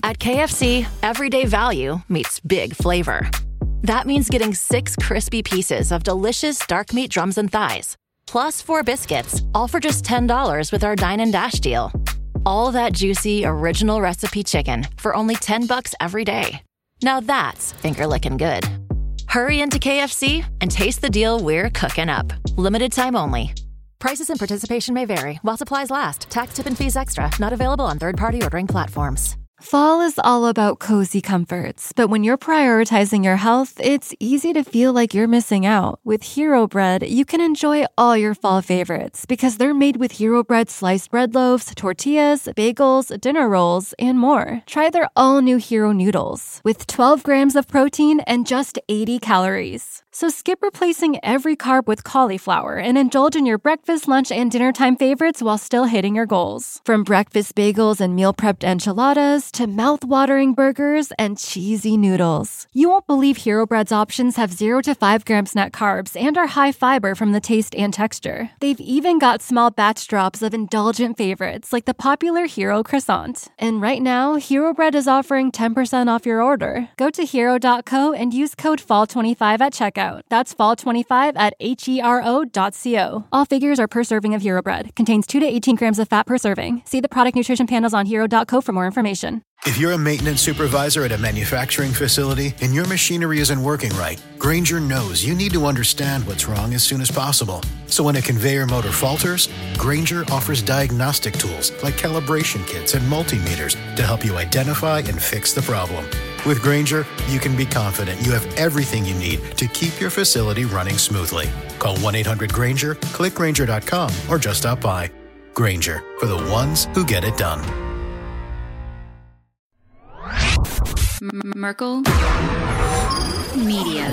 At KFC, everyday value meets big flavor. That means getting 6 crispy pieces of delicious dark meat drums and thighs, plus 4 biscuits, all for just $10 with our Dine and Dash deal. All that juicy, original recipe chicken for only $10 every day. Now that's finger-licking good. Hurry into KFC and taste the deal we're cooking up. Limited time only. Prices and participation may vary while supplies last. Tax, tip, and fees extra. Not available on third-party ordering platforms. Fall is all about cozy comforts, but when you're prioritizing your health, it's easy to feel like you're missing out. With Hero Bread, you can enjoy all your fall favorites because they're made with Hero Bread sliced bread loaves, tortillas, bagels, dinner rolls, and more. Try their all-new Hero Noodles with 12 grams of protein and just 80 calories. So skip replacing every carb with cauliflower and indulge in your breakfast, lunch, and dinner time favorites while still hitting your goals. From breakfast bagels and meal prepped enchiladas to mouth-watering burgers and cheesy noodles. You won't believe Hero Bread's options have 0 to 5 grams net carbs and are high fiber from the taste and texture. They've even got small batch drops of indulgent favorites like the popular Hero Croissant. And right now, Hero Bread is offering 10% off your order. Go to hero.co and use code FALL25 at checkout. That's fall25 at hero.co. All figures are per serving of Hero Bread. Contains 2 to 18 grams of fat per serving. See the product nutrition panels on hero.co for more information. If you're a maintenance supervisor at a manufacturing facility and your machinery isn't working right, Grainger knows you need to understand what's wrong as soon as possible. So when a conveyor motor falters, Grainger offers diagnostic tools like calibration kits and multimeters to help you identify and fix the problem. With Grainger, you can be confident you have everything you need to keep your facility running smoothly. Call 1-800-GRAINGER, click Grainger.com, or just stop by. Grainger, for the ones who get it done. Merkel Media.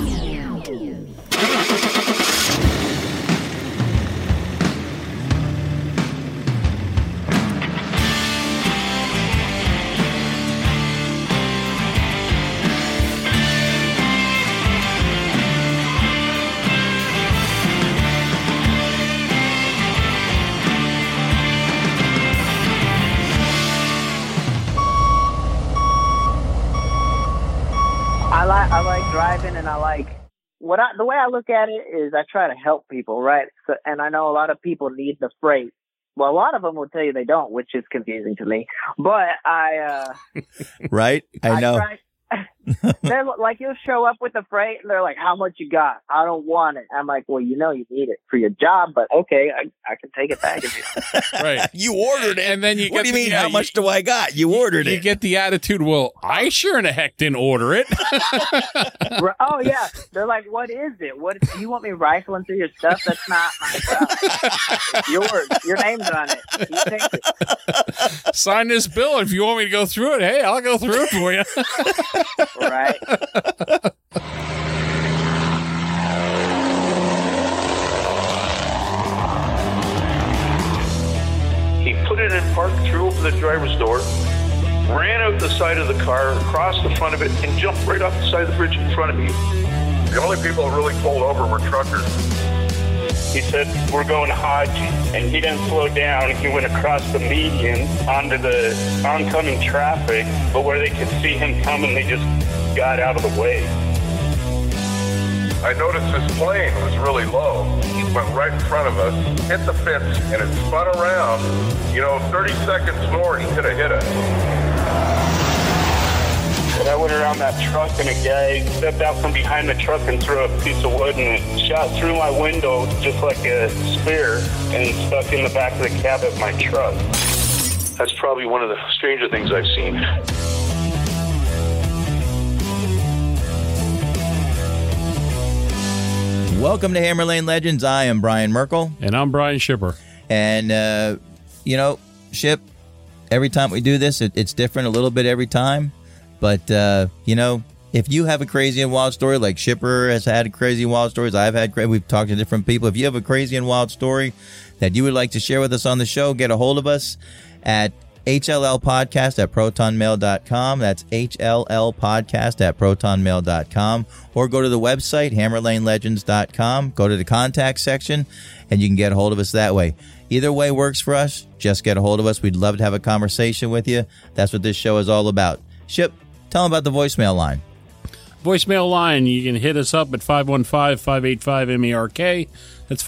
I like driving, and the way I look at it is I try to help people, right? So, and I know a lot of people need the freight. Well, a lot of them will tell you they don't, which is confusing to me. But right? I know. They're like, you'll show up with the freight and they're like, how much you got? I don't want it. I'm like, well, you need it for your job, but okay, I can take it back. Right. You ordered it. And then you what do you mean, how much do I got? You ordered it. You get the attitude, well, I sure in the heck didn't order it. Oh, yeah. They're like, what is it? What do you want me rifling through your stuff? That's not my stuff. It's yours. Your name's on it. You take it. Sign this bill. If you want me to go through it, hey, I'll go through it for you. Right. He put it in park, threw open the driver's door, ran out the side of the car, across the front of it, and jumped right off the side of the bridge in front of me. The only people who really pulled over were truckers. He said, we're going Hodge, and he didn't slow down. He went across the median onto the oncoming traffic, but where they could see him coming, they just got out of the way. I noticed this plane was really low. It went right in front of us, hit the fence, and it spun around. 30 seconds more, he could have hit us. And I went around that truck, and a guy stepped out from behind the truck and threw a piece of wood, and it shot through my window just like a spear and stuck in the back of the cab of my truck. That's probably one of the stranger things I've seen. Welcome to Hammer Lane Legends. I am Brian Merkel. And I'm Brian Shipper. And, Ship, every time we do this, it's different a little bit every time. But, if you have a crazy and wild story, like Shipper has had crazy and wild stories, we've talked to different people. If you have a crazy and wild story that you would like to share with us on the show, get a hold of us at HLLpodcast@protonmail.com. That's HLLpodcast@protonmail.com. Or go to the website, hammerlanelegends.com. Go to the contact section, and you can get a hold of us that way. Either way works for us. Just get a hold of us. We'd love to have a conversation with you. That's what this show is all about. Ship, tell them about the voicemail line. Voicemail line, you can hit us up at 515-585-MERK. That's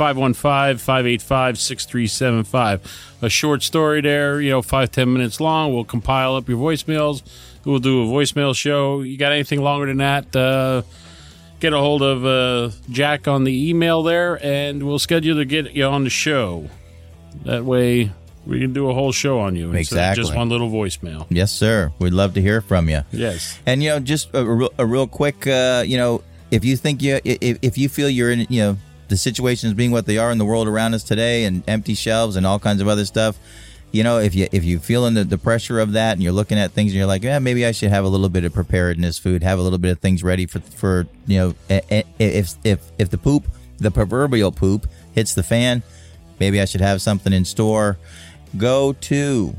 515-585-6375. A short story there, 5-10 minutes long. We'll compile up your voicemails. We'll do a voicemail show. You got anything longer than that, get a hold of Jack on the email there, and we'll schedule to get you on the show. That way we can do a whole show on you instead of just one little voicemail. Yes, sir. We'd love to hear from you. Yes. And, just a real quick, if you think if you feel you're in, the situations being what they are in the world around us today and empty shelves and all kinds of other stuff, if you feeling the pressure of that and you're looking at things and you're like, maybe I should have a little bit of preparedness food, have a little bit of things ready for if the proverbial poop hits the fan, maybe I should have something in store. Go to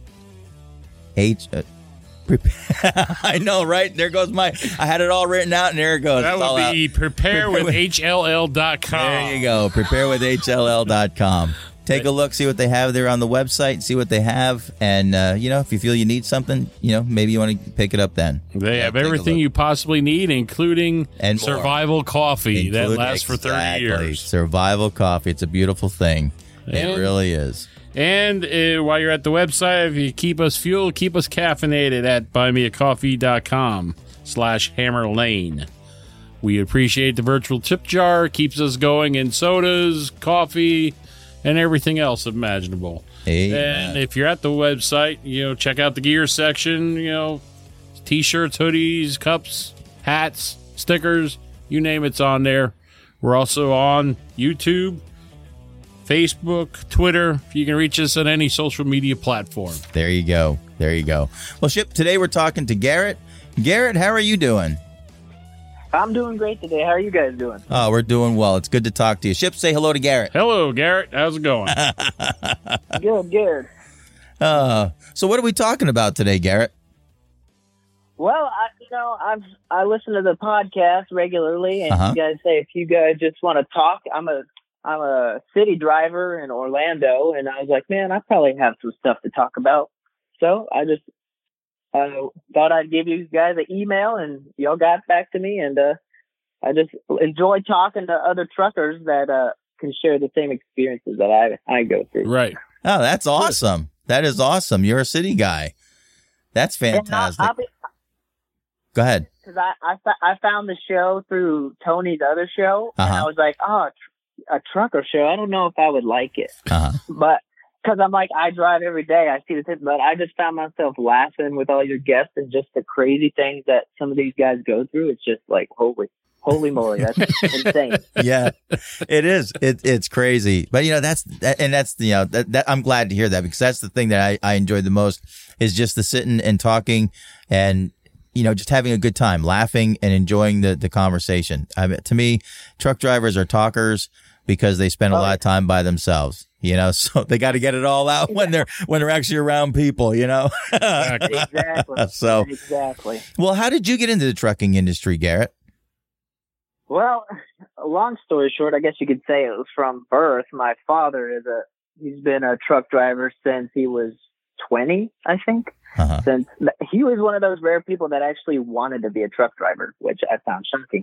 I know, right? There goes I had it all written out, and there it goes. That would be preparewithhll.com. There you go, preparewithhll.com. Take a look, see what they have there on the website, see what they have, and, if you feel you need something, maybe you want to pick it up then. They have everything you possibly need, including survival coffee that lasts for 30 years. Survival coffee. It's a beautiful thing. It really is. And while you're at the website, if you keep us fueled, keep us caffeinated at buymeacoffee.com/hammerlane. We appreciate the virtual tip jar. Keeps us going in sodas, coffee, and everything else imaginable. Amen. And if you're at the website, check out the gear section, T-shirts, hoodies, cups, hats, stickers, you name it's on there. We're also on YouTube, Facebook, Twitter. You can reach us on any social media platform. There you go. Well, Ship, today we're talking to Garrett. Garrett, how are you doing? I'm doing great today. How are you guys doing? Oh, we're doing well. It's good to talk to you. Ship, say hello to Garrett. Hello, Garrett. How's it going? Good. So what are we talking about today, Garrett? Well, I listen to the podcast regularly, and you guys say if you guys just want to talk, I'm a city driver in Orlando, and I was like, man, I probably have some stuff to talk about. So I just thought I'd give you guys an email, and y'all got back to me, and I just enjoy talking to other truckers that can share the same experiences that I go through. Right. Oh, that's awesome. That is awesome. You're a city guy. That's fantastic. Go ahead. Because I found the show through Tony's other show, and I was like, a trucker show. I don't know if I would like it, but because I'm like, I drive every day. I see the tip, but I just found myself laughing with all your guests and just the crazy things that some of these guys go through. It's just like, holy moly, that's insane. Yeah, it is. It's crazy, but that's I'm glad to hear that, because that's the thing that I enjoy the most is just the sitting and talking and just having a good time, laughing and enjoying the conversation. To me, truck drivers are talkers because they spend a lot of time by themselves, so they got to get it all out when they're actually around people, Exactly. Exactly. Well, how did you get into the trucking industry, Garrett? Well, long story short, I guess you could say it was from birth. My father he's been a truck driver since he was 20, I think. Since he was one of those rare people that actually wanted to be a truck driver, which I found shocking.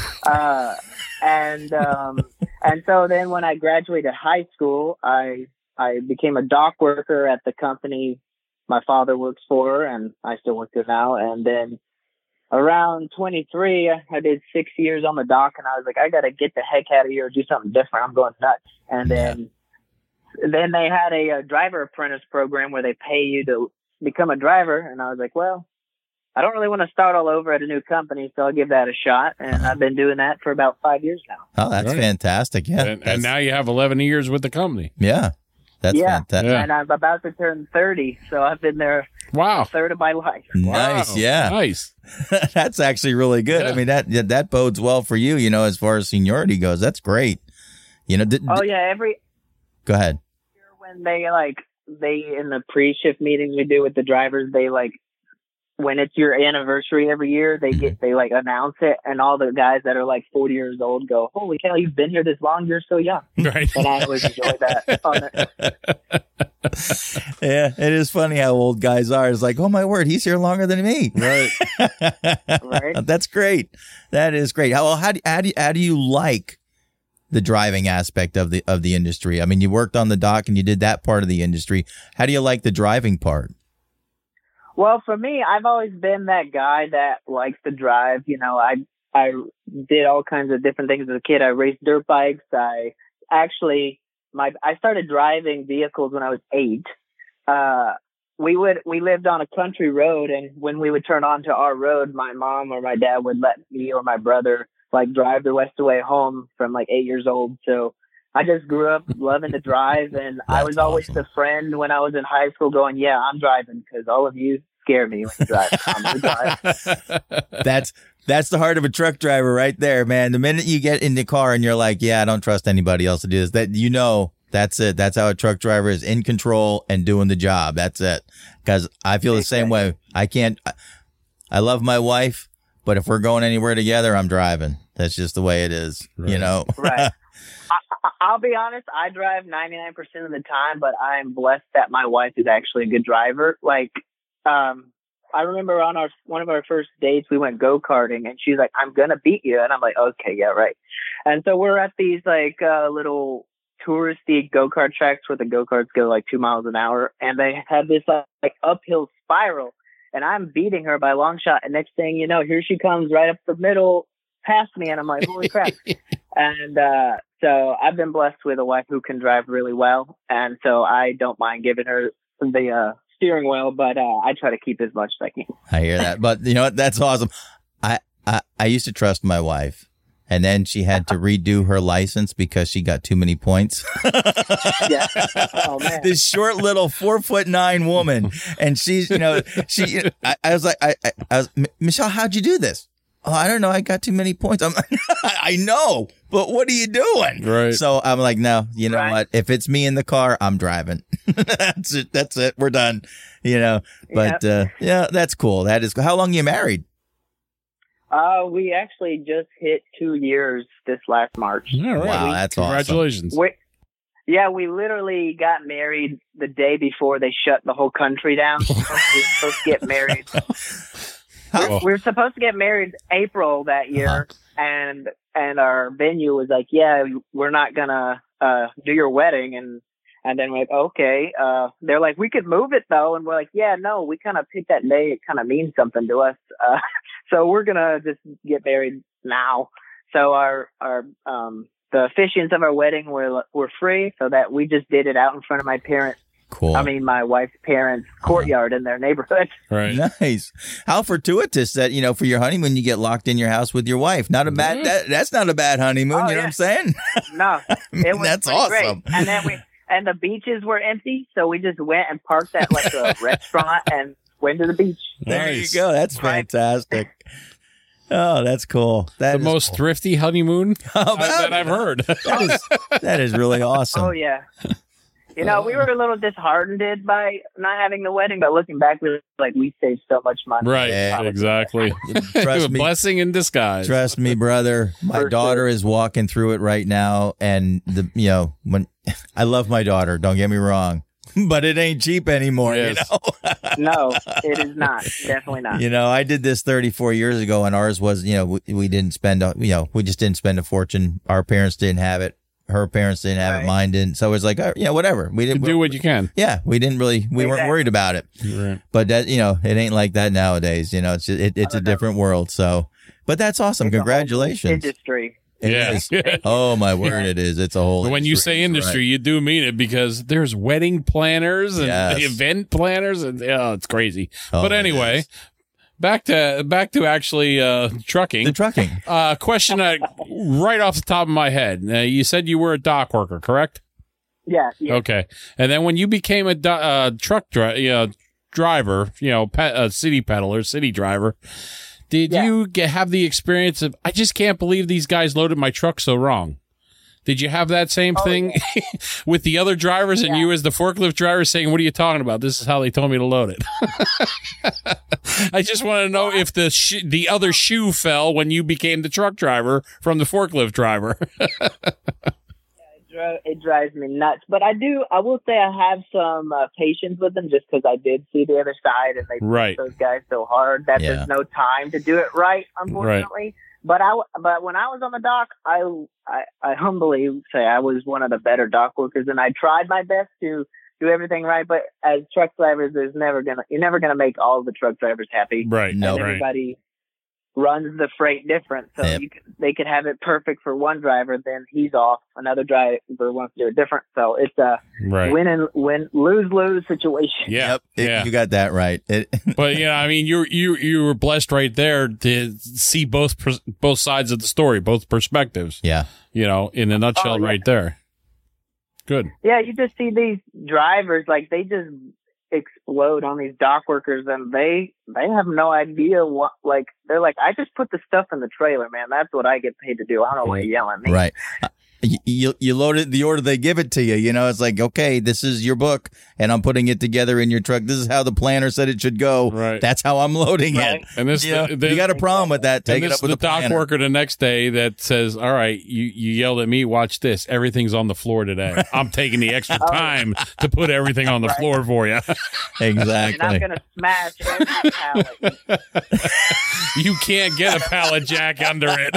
And so then when I graduated high school, I became a dock worker at the company my father works for, and I still work there now. And then around 23, I did 6 years on the dock, and I was like, I got to get the heck out of here and do something different. I'm going nuts. And then they had a driver apprentice program where they pay you to become a driver. And I was like, well, I don't really want to start all over at a new company, so I'll give that a shot. And I've been doing that for about 5 years now. Oh, that's fantastic. Yeah. And now you have 11 years with the company. Yeah. That's fantastic. And I'm about to turn 30, so I've been there a third of my life. Nice. Wow. Yeah. Nice. That's actually really good. Yeah. I mean, that bodes well for you, as far as seniority goes. That's great. Go ahead. When they in the pre-shift meetings we do with the drivers, they when it's your anniversary every year, they like announce it, and all the guys that are like 40 years old go, "Holy cow, you've been here this long, you're so young." Right. And I always enjoy that on it. Yeah, it is funny how old guys are. It's like, oh my word, he's here longer than me. Right. Right. That's great. That is great. How do you like the driving aspect of the industry? I mean, you worked on the dock and you did that part of the industry. How do you like the driving part? Well, for me, I've always been that guy that likes to drive. You know, I did all kinds of different things as a kid. I raced dirt bikes. I started driving vehicles when I was 8. We lived on a country road, and when we would turn onto our road, my mom or my dad would let me or my brother like drive the rest of the way home from like 8 years old. So I just grew up loving to drive, and I was always the friend when I was in high school going, "Yeah, I'm driving because all of you scare me when you drive. I'm going to drive." That's the heart of a truck driver right there, man. The minute you get in the car and you're like, "Yeah, I don't trust anybody else to do this," that's it. That's how a truck driver is, in control and doing the job. That's it. Because I feel the same way. I love my wife, but if we're going anywhere together, I'm driving. That's just the way it is, you know? Right. I'll be honest, I drive 99% of the time, but I'm blessed that my wife is actually a good driver. Like, I remember on one of our first dates, we went go-karting, and she's like, "I'm going to beat you." And I'm like, "Okay, yeah, right." And so we're at these like little touristy go-kart tracks where the go-karts go like 2 miles an hour, and they have this like uphill spiral, and I'm beating her by a long shot. And next thing you know, here she comes right up the middle past me, and I'm like, "Holy crap." And so I've been blessed with a wife who can drive really well, and so I don't mind giving her the steering wheel, but I try to keep as much as I can. I hear that, but you know what? That's awesome. I us't to trust my wife, and then she had to redo her license because she got too many points. Yeah. Oh man. This short little 4'9" woman, and she's, you know, I was like, I was, "Michelle, how'd you do this?" "Oh, I don't know. I got too many points." I'm like, "I know, but what are you doing?" Right. So I'm like, "No, you know what? If it's me in the car, I'm driving." That's it. That's it. We're done. You know, but yeah, that's cool. That is cool. How long are you married? We actually just hit 2 years this last March. All right. Wow, that's Congratulations. awesome. We literally got married the day before they shut the whole country down. We were supposed to get married. We were supposed to get married April that year, and our venue was like, "Yeah, we're not gonna do your wedding," and then we're like, "Okay." They're like, "We could move it though," and we're like, "Yeah, no, we kind of picked that day. It kind of means something to us, so we're gonna just get married now." So our the officiants of our wedding were free, so that we just did it out in front of my parents. Cool. I mean, my wife's parents' courtyard in their neighborhood. Right. Nice. How fortuitous that, you know, for your honeymoon, you get locked in your house with your wife. Not a bad, that's not a bad honeymoon. You know what I'm saying? No, it was that's awesome. Great. And then the beaches were empty. So we just went and parked at like a restaurant and went to the beach. There you go. That's fantastic. Oh, that's cool. The most cool. thrifty honeymoon that I've heard. That is really awesome. Oh, yeah. You know, we were a little disheartened by not having the wedding, but looking back, we saved so much money. Right, exactly. Trust me. Blessing in disguise. Trust me, brother. My daughter is walking through it right now, and when I love my daughter, don't get me wrong, but it ain't cheap anymore. Yes. You know? No, it is not. Definitely not. You know, I did this 34 years ago, and ours was, we didn't spend, we just didn't spend a fortune. Our parents didn't have it. Her parents didn't have it. Mine didn't. So it was like, whatever. We didn't do what you can. Yeah, we didn't really. We weren't worried about it. Right. But that, it ain't like that nowadays. It's just, it's a different world. So, but that's awesome. It's Congratulations. Industry. It is. Oh my word! It is. It's a whole. When you say industry, you do mean it, because there's wedding planners and event planners, and it's crazy. But anyway. Back to actually trucking. The trucking. Question right off the top of my head. You said you were a dock worker, correct? Yeah. Okay. And then when you became a truck driver, a city peddler, city driver, did you have the experience of, I just can't believe these guys loaded my truck so wrong? Did you have that same thing with the other drivers and you as the forklift driver saying, what are you talking about? This is how they told me to load it. I just want to know if the other shoe fell when you became the truck driver from the forklift driver. It drives me nuts. But I will say I have some patience with them just because I did see the other side and they push those guys so hard that there's no time to do it right, unfortunately. Right. But when I was on the dock, I humbly say I was one of the better dock workers, and I tried my best to do everything right. But as truck drivers, you're never gonna make all the truck drivers happy. Right. No. Everybody runs the freight different, so they could have it perfect for one driver, then he's off. Another driver wants to do it different, so it's a win, lose situation. Yeah, you got that right. But I mean, you were blessed right there to see both sides of the story, both perspectives. Yeah, in a nutshell, right there. Good. Yeah, you just see these drivers like they just explode on these dock workers, and they have no idea what, like, they're like, I just put the stuff in the trailer, man. That's what I get paid to do. I don't know why you're yelling at me. Right. You load it the order they give it to you. It's like, okay, this is your book, and I'm putting it together in your truck. This is how the planner said it should go. Right. That's how I'm loading it. And this, you got a problem with that? Take it up with the dock planner. Worker the next day that says, "All right, you yelled at me. Watch this. Everything's on the floor today. I'm taking the extra time to put everything on the floor for you." Exactly. You're not gonna smash every pallet. You can't get a pallet jack under it.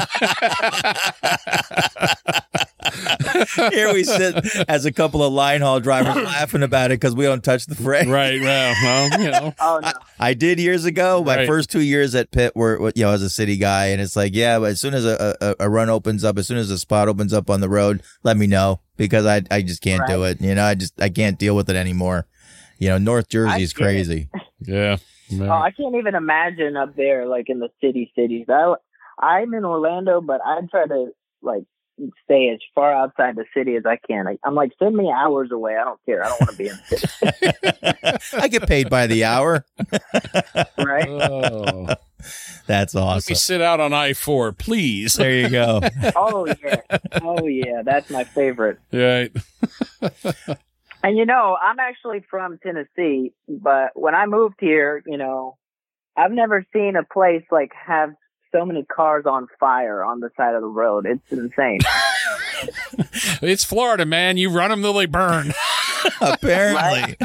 Here we sit as a couple of line haul drivers laughing about it because we don't touch the freight. Right. Well, Oh, no. I did years ago. My first 2 years at Pitt were, as a city guy, and it's like, but as soon as a run opens up, as soon as a spot opens up on the road, let me know, because I just can't do it. I can't deal with it anymore. North Jersey is crazy. Yeah. Oh, I can't even imagine up there, like in the cities. I'm in Orlando, but I try to stay as far outside the city as I can. I'm like, send me hours away. I don't care. I don't want to be in the city. I get paid by the hour. Right? Oh. That's awesome. Let me sit out on I-4, please. There you go. Oh, yeah. That's my favorite. Right. And, I'm actually from Tennessee, but when I moved here, I've never seen a place have so many cars on fire on the side of the road. It's insane. It's Florida, man. You run them till they burn. Apparently.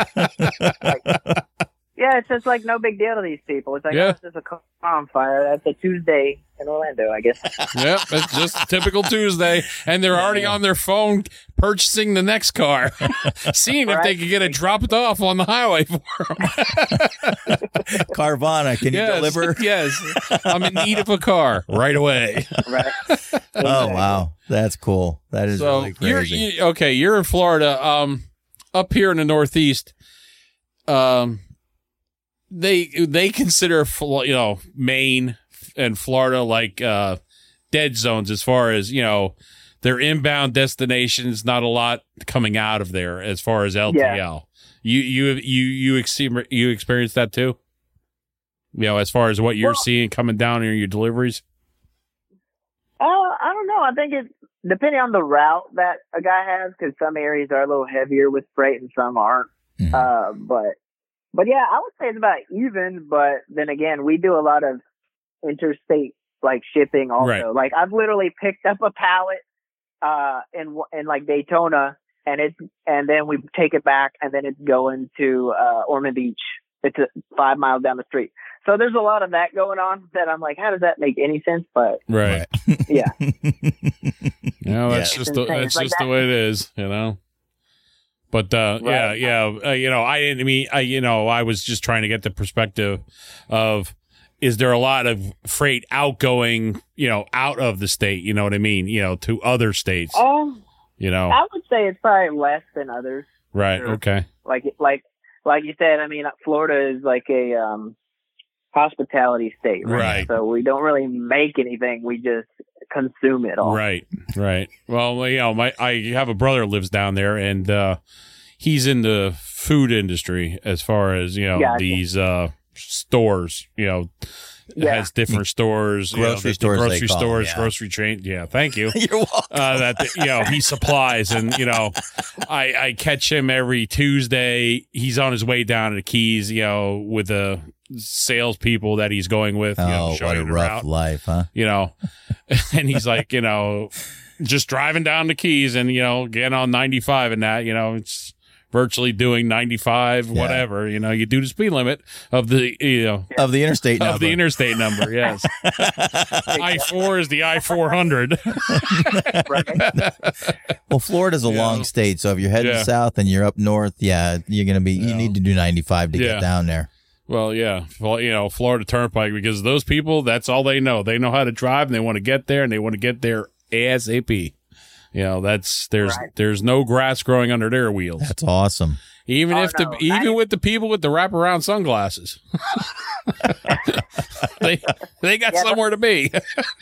Yeah, it's just no big deal to these people. It's it's just a car on fire. That's a Tuesday in Orlando, I guess. Yep, it's just a typical Tuesday. And they're already on their phone purchasing the next car, seeing if they can get it dropped off on the highway for them. Carvana, can you deliver? Yes. I'm in need of a car right away. Right. Oh, wow. That's cool. That is really crazy. You're in Florida. Up here in the Northeast, they consider, Maine and Florida dead zones as far as, their inbound destinations. Not a lot coming out of there as far as LTL. Yeah. You experienced that too? As far as what you're seeing coming down in your deliveries? I don't know. I think it's depending on the route that a guy has, because some areas are a little heavier with freight and some aren't. Mm-hmm. But yeah, I would say it's about even. But then again, we do a lot of interstate shipping also. Right. I've literally picked up a pallet in Daytona, and then we take it back, and then it's going to Ormond Beach. It's 5 miles down the street. So there's a lot of that going on that I'm like, how does that make any sense? But right. Yeah. That's just the way it is, But I was just trying to get the perspective of, is there a lot of freight outgoing, out of the state, you know what I mean, to other states? I would say it's probably less than others. Right. Sure. Okay. Like you said, I mean, Florida is a hospitality state, right? So we don't really make anything; we just consume it all. Right. Well, I have a brother who lives down there, and he's in the food industry as far as Gotcha. these stores, it has different stores, grocery stores, grocery they call stores, them, yeah. grocery chain. Yeah, thank you. You're welcome. He supplies, and I catch him every Tuesday. He's on his way down to the Keys, with the salespeople that he's going with. Oh, what a rough life, huh? And he's like, just driving down the Keys and getting on 95 and that, it's virtually doing 95, whatever. You do the speed limit of the of the interstate number. Of the interstate number, yes. I-4 is the I-400. Well, Florida's a long state, so if you're heading south and you're up north, you're going to be. You need to do 95 to get down there. Well, yeah, Florida Turnpike, because those people, that's all they know. They know how to drive, and they want to get there, and they want to get there ASAP. There's no grass growing under their wheels. That's awesome. Even with the people with the wraparound sunglasses, they got somewhere to be.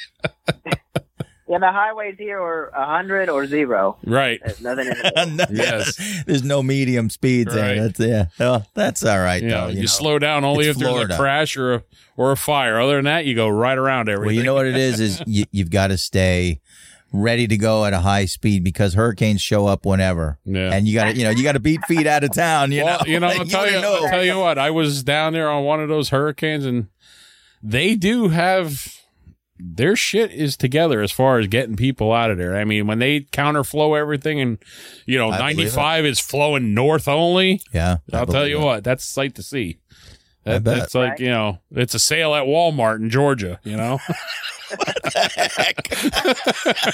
Yeah, the highways here are 100 or 0. Right. There's nothing in it. Yes. There's no medium speeds there. That's all right, though. You slow down only if there's a crash or a fire. Other than that, you go right around everything. Well, you know what it is you've got to stay ready to go at a high speed because hurricanes show up whenever. Yeah. And you got to beat feet out of town, I'll tell you what, I was down there on one of those hurricanes, and they do have their shit is together as far as getting people out of there. I mean, when they counterflow everything and 95 is flowing north only. Yeah. I'll tell you what, that's a sight to see. That's like, it's a sale at Walmart in Georgia, What the heck?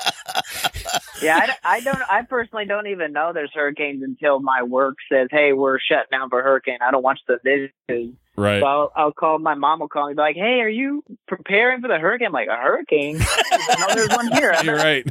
Yeah, I personally don't even know there's hurricanes until my work says, hey, we're shut down for a hurricane. I don't watch the news. Right. So I'll call, my mom will call me, be like, hey, are you preparing for the hurricane? I'm like, a hurricane? No, there's one here. You're right.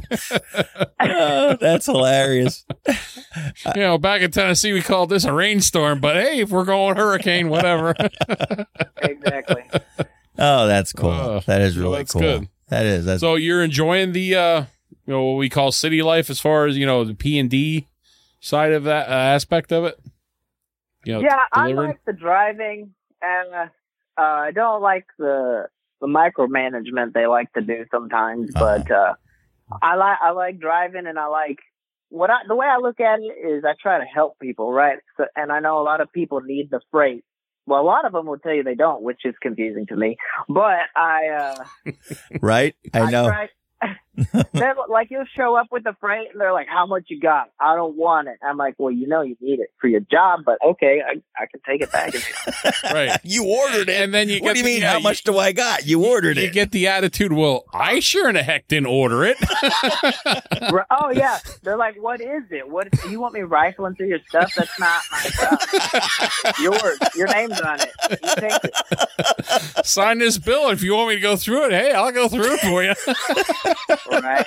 Oh, that's hilarious. Back in Tennessee, we called this a rainstorm, but hey, if we're going hurricane, whatever. Exactly. Oh, that's cool. That is really that's cool. Good. That is. So you're enjoying the, what we call city life as far as, the P&D side of that aspect of it? Yeah, I like the driving. And I don't like the micromanagement they like to do sometimes, but I like driving, and I like the way I look at it is I try to help people, right? So, and I know a lot of people need the freight. Well, a lot of them will tell you they don't, which is confusing to me. But right, I know. They're like, you'll show up with the freight and they're like, how much you got? I don't want it. I'm like, well, you need it for your job, but okay, I can take it back. Right. You ordered it. And then you what do you mean, how much do I got? You ordered it. You get the attitude, well, I sure in the heck didn't order it. Oh, yeah. They're like, what is it? You want me rifling through your stuff? That's not my stuff. Yours. Your name's on it. You take it. Sign this bill. If you want me to go through it, hey, I'll go through it for you. Right.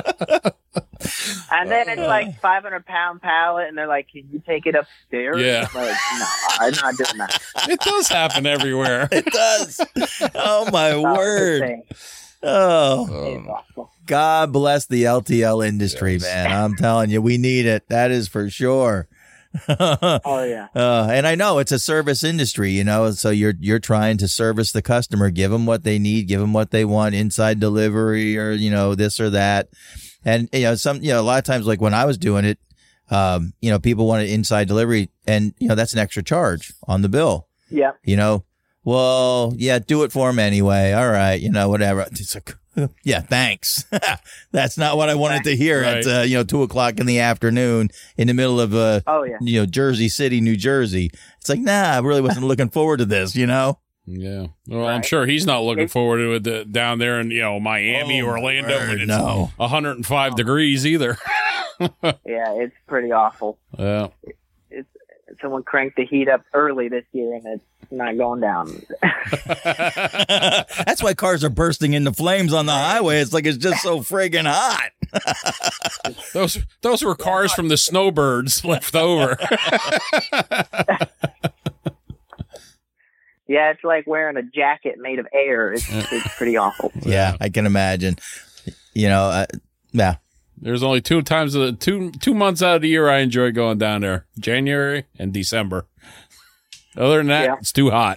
And then it's like 500-pound pallet, and they're like, "Can you take it upstairs?" Yeah. I'm like, no, I'm not doing that. It does happen everywhere. It does. Oh my word! Oh, God bless the LTL industry, man. I'm telling you, we need it. That is for sure. Oh yeah. And I know it's a service industry, so you're trying to service the customer, give them what they need, give them what they want, inside delivery or, this or that. And, a lot of times, like when I was doing it, people wanted inside delivery and, that's an extra charge on the bill. Yeah. Well, yeah, do it for them anyway. All right. Whatever. It's like, yeah, thanks. That's not what I wanted to hear at 2:00 in the afternoon in the middle of Jersey City, New Jersey. It's like, nah, I really wasn't looking forward to this, Yeah. Well, I'm sure he's not looking forward to it down there in Miami, Orlando, when it's 105 degrees either. Yeah, it's pretty awful. Yeah. Someone cranked the heat up early this year, and it's not going down. That's why cars are bursting into flames on the highway. It's like it's just so friggin' hot. Those were cars from the snowbirds left over. Yeah, it's like wearing a jacket made of air. It's pretty awful. Yeah, I can imagine. Yeah. There's only 2 times two months out of the year I enjoy going down there: January and December. Other than that, Yeah. it's too hot.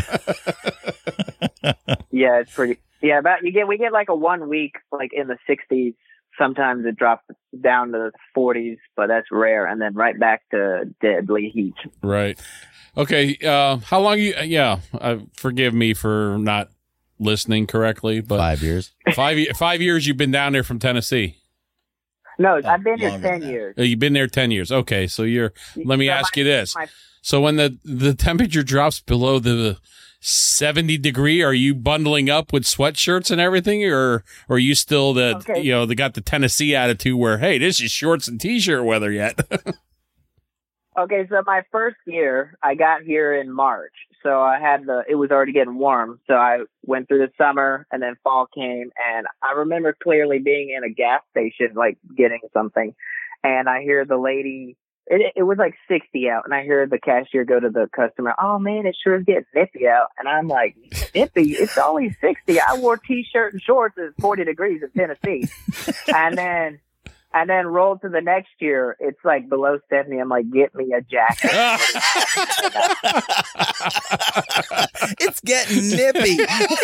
Yeah, it's pretty. Yeah, we get like a 1 week like in the 60s. Sometimes it drops down to the 40s, but that's rare, and then right back to deadly heat. Right. Okay. How long forgive me for not listening correctly, but 5 years. 5 years you've been down there from Tennessee. No, I've been here longer 10 than that. years. You've been there 10 years. Okay, so let me ask you this. my- So when the temperature drops below the 70 degree, are you bundling up with sweatshirts and everything, or are you still they got the Tennessee attitude where, hey, this is shorts and t-shirt weather yet? Okay, so my first year, I got here in March. So it was already getting warm. So I went through the summer and then fall came. And I remember clearly being in a gas station, like getting something. And I hear the lady, it was like 60 out. And I hear the cashier go to the customer, oh man, it sure is getting nippy out. And I'm like, nippy? It's only 60. I wore t-shirt and shorts at 40 degrees in Tennessee. And then roll to the next year, it's like below 70. I'm like, get me a jacket. It's getting nippy.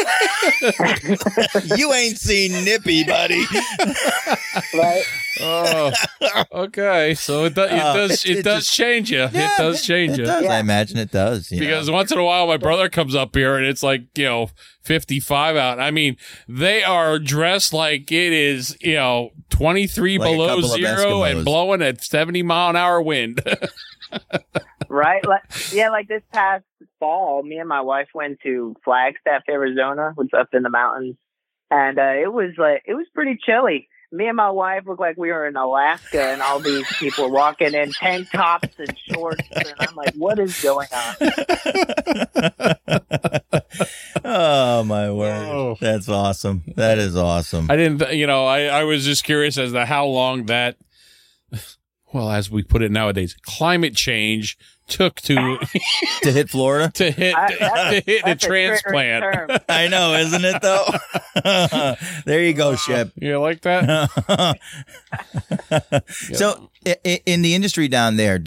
You ain't seen nippy, buddy. Right? Oh, okay. So it does change you. Yeah, it does change it you. does. Yeah. I imagine it does. Because once in a while, my brother comes up here and it's like, 55 out. I mean, they are dressed like it is, 23 Like a below couple of zero Eskimos. and blowing at 70-mile-an-hour wind. Right? Like this past fall, me and my wife went to Flagstaff, Arizona, which is up in the mountains. And it was pretty chilly. Me and my wife looked like we were in Alaska, and all these people were walking in tank tops and shorts. And I'm like, what is going on? Oh, my word. Oh. That's awesome. That is awesome. I didn't, I was just curious as to how long that, well, as we put it nowadays, climate change took to To hit Florida? to hit a That's a transplant. triggering term. I know, isn't it, though? There you go, Shep. You like that? So, in the industry down there,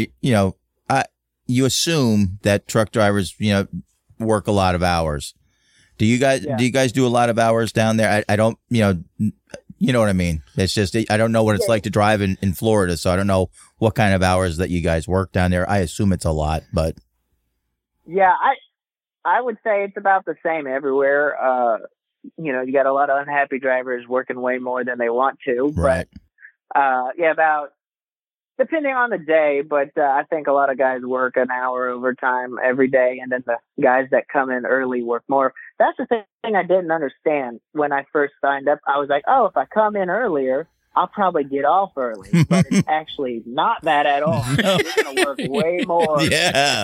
you assume that truck drivers, work a lot of hours. Do you guys do a lot of hours down there? I don't, you know what I mean? It's just, I don't know what it's like to drive in Florida, so I don't know what kind of hours that you guys work down there. I assume it's a lot, but. Yeah, I would say it's about the same everywhere. You got a lot of unhappy drivers working way more than they want to. Right. But, about, depending on the day, but I think a lot of guys work an hour overtime every day, and then the guys that come in early work more. That's the thing I didn't understand when I first signed up. I was like, oh, if I come in earlier, I'll probably get off early. But it's actually not that at all. You're going to work way more. Yeah.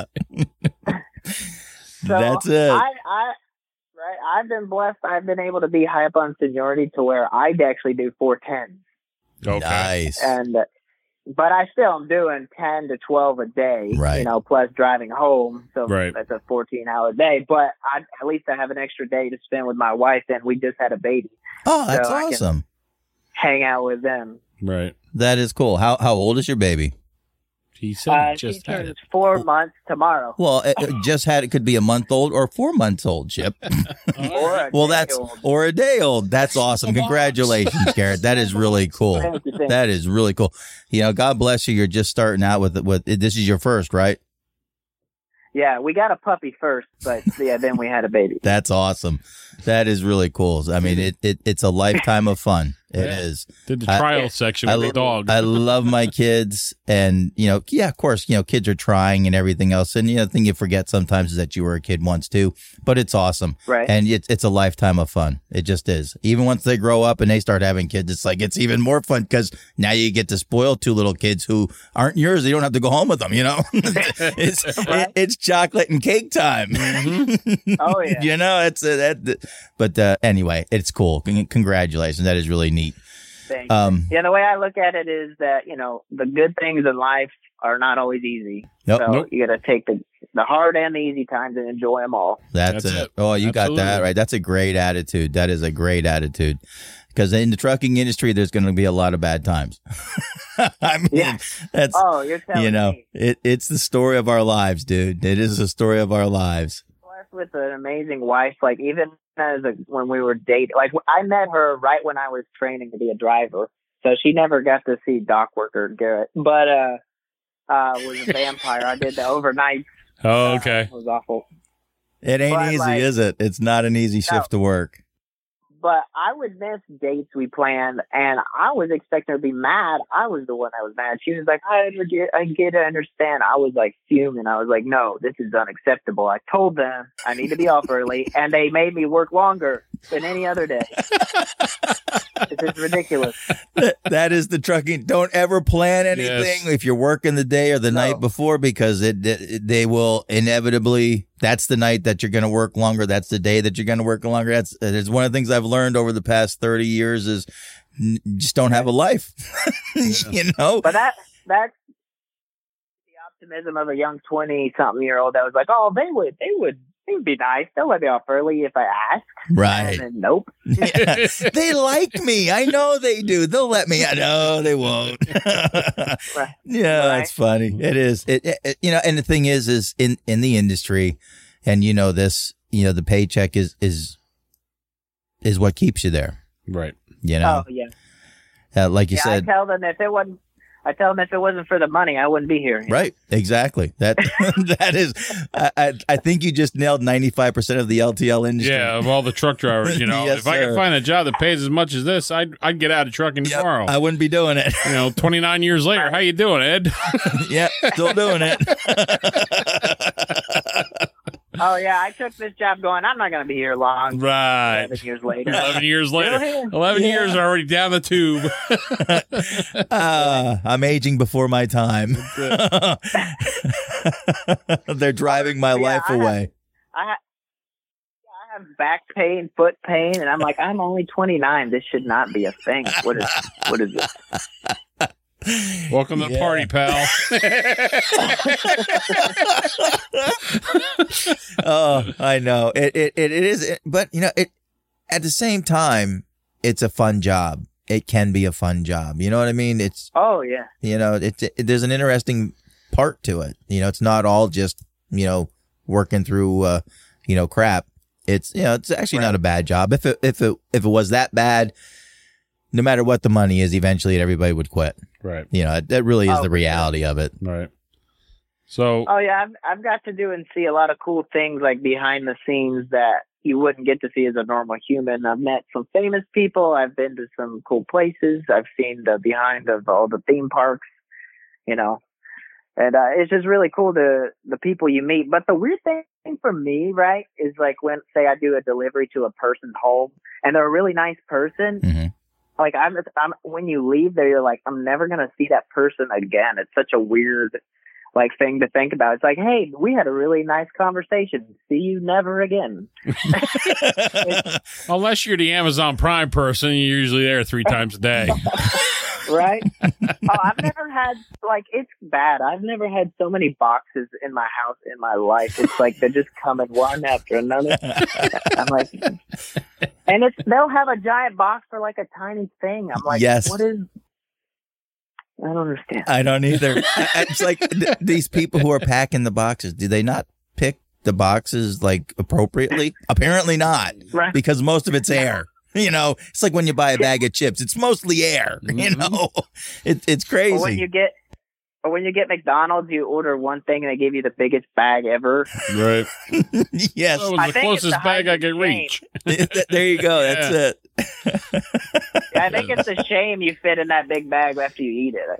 So That's it. I've been blessed. I've been able to be high up on seniority to where I actually do 410s. Okay. Nice. But I still am doing 10 to 12 a day, Right. Plus driving home. So Right. that's a 14-hour day. But at least I have an extra day to spend with my wife, and we just had a baby. Oh, that's So I can awesome. hang out with them. Right. That is cool. How old is your baby? He said She just had turns it. 4 months tomorrow. Well, it just had, it could be a month old or 4 months old, Chip. Or a Well, day that's, old. or a day old. That's awesome. Congratulations, Garrett. That is really cool. Thank you. That is really cool. God bless you. You're just starting out with this is your first, right? Yeah, we got a puppy first, but then we had a baby. That's awesome. That is really cool. I mean, it's a lifetime of fun. It Yeah. is. Did the trial section with the dog. I love my kids, and of course, kids are trying and everything else, and the thing you forget sometimes is that you were a kid once too. But it's awesome, Right. And it's a lifetime of fun. It just is. Even once they grow up and they start having kids, it's even more fun because now you get to spoil two little kids who aren't yours. You don't have to go home with them. It's chocolate and cake time. Oh, yeah. But anyway, it's cool. Congratulations. That is really neat. Thing. The way I look at it is that, the good things in life are not always easy. Nope. So Nope. you got to take the hard and the easy times and enjoy them all. That's That's it. it. Oh, you got that Absolutely. right. That's a great attitude. That is a great attitude. Because in the trucking industry, there's going to be a lot of bad times. I mean, Yeah. that's, Oh, you're telling me. it's the story of our lives, dude. It is the story of our lives. Blessed with an amazing wife. Like even when we were dating, like I met her right when I was training to be a driver. So she never got to see dock worker Garrett, but was a vampire. I did the overnight. Oh, okay. It was awful. It ain't But, easy, like- is it? It's not an easy shift to work. But I would miss dates we planned, and I was expecting her to be mad. I was the one that was mad. She was like, I get to understand. I was like fuming. I was like, no, this is unacceptable. I told them I need to be off early, and they made me work longer than any other day. This is ridiculous. That is the trucking. Don't ever plan anything Yes. if you're working the day or the No. night before, because they will inevitably. That's the night that you're going to work longer. That's the day that you're going to work longer. That's one of the things I've learned over the past 30 years is just don't have a life. You know. But that's the optimism of a young 20-something-year-old that was like, oh, they would be nice. They'll let me off early if I ask. Right. And then, nope. Yeah. They like me. I know they do. They'll let me. I know they won't. Right. Yeah, Right. it's funny. It is. It you know, and the thing is in the industry, and you know this, you know, the paycheck is what keeps you there. Right. You know, Oh, yeah. like you Yeah, said. I tell them if it wasn't for the money, I wouldn't be here. Right. Exactly. That that is. I think you just nailed 95% of the LTL industry. Yeah, of all the truck drivers, you know, Yes, if I sir. could find a job that pays as much as this, I'd get out of trucking Yep, tomorrow. I wouldn't be doing it. You know, 29 years later, how you doing, Ed? Yeah, still doing it. Oh, yeah, I took this job going, I'm not going to be here long. Right. 11 years later. 11 years later. Yeah. 11 Yeah. years already down the tube. I'm aging before my time. They're driving my Yeah, life away. I have back pain, foot pain, and I'm like, I'm only 29. This should not be a thing. What is this? Welcome to the Yeah. party, pal. Oh, I know. It is, but you know, at the same time, it's a fun job. It can be a fun job. You know what I mean? It's, Oh, yeah. you know, there's an interesting part to it. You know, it's not all just, you know, working through, you know, crap. It's, you know, it's actually not a bad job. If it was that bad, no matter what the money is, eventually everybody would quit. Right. You know, that really is Oh, the for reality of it. Right. So, Oh, yeah, I've got to do and see a lot of cool things like behind the scenes that you wouldn't get to see as a normal human. I've met some famous people. I've been to some cool places. I've seen the behind of all the theme parks, you know. And it's just really cool the people you meet. But the weird thing for me, right, is like when, say, I do a delivery to a person's home and they're a really nice person. Mhm. Like I'm when you leave there, you're like, I'm never gonna see that person again. It's such a weird like thing to think about. It's like, hey, we had a really nice conversation. See you never again. unless you're the Amazon Prime person, you're usually there 3 times a day. Right? Oh, I've never had like it's bad. I've never had so many boxes in my house in my life. It's like they're just coming one after another. I'm like, and they'll have a giant box for like a tiny thing. I'm like, Yes. what is? I don't understand. I don't either. It's like these people who are packing the boxes, do they not pick the boxes like appropriately? Apparently not, Right. because most of it's air. You know, it's like when you buy a bag of chips, it's mostly air. You know, it's crazy. Or when you get McDonald's, you order one thing and they give you the biggest bag ever. Right. Yes, That was I the think it's closest the bag I height could of reach. there you go. That's Yeah. it. I think it's a shame you fit in that big bag after you eat it.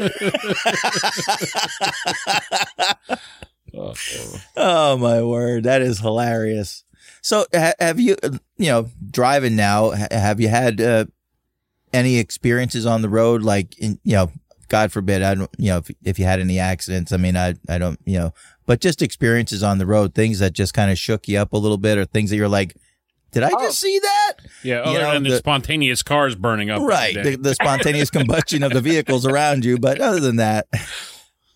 I think. Oh my word, that is hilarious. So, have you, you know, driving now? Have you had any experiences on the road? Like, you know, God forbid, I don't, you know, if you had any accidents. I mean, I don't, you know, but just experiences on the road, things that just kind of shook you up a little bit, or things that you're like, did I just see that? Yeah, other You know, than the spontaneous cars burning up. every Right, day. the spontaneous combustion of the vehicles around you. But other than that,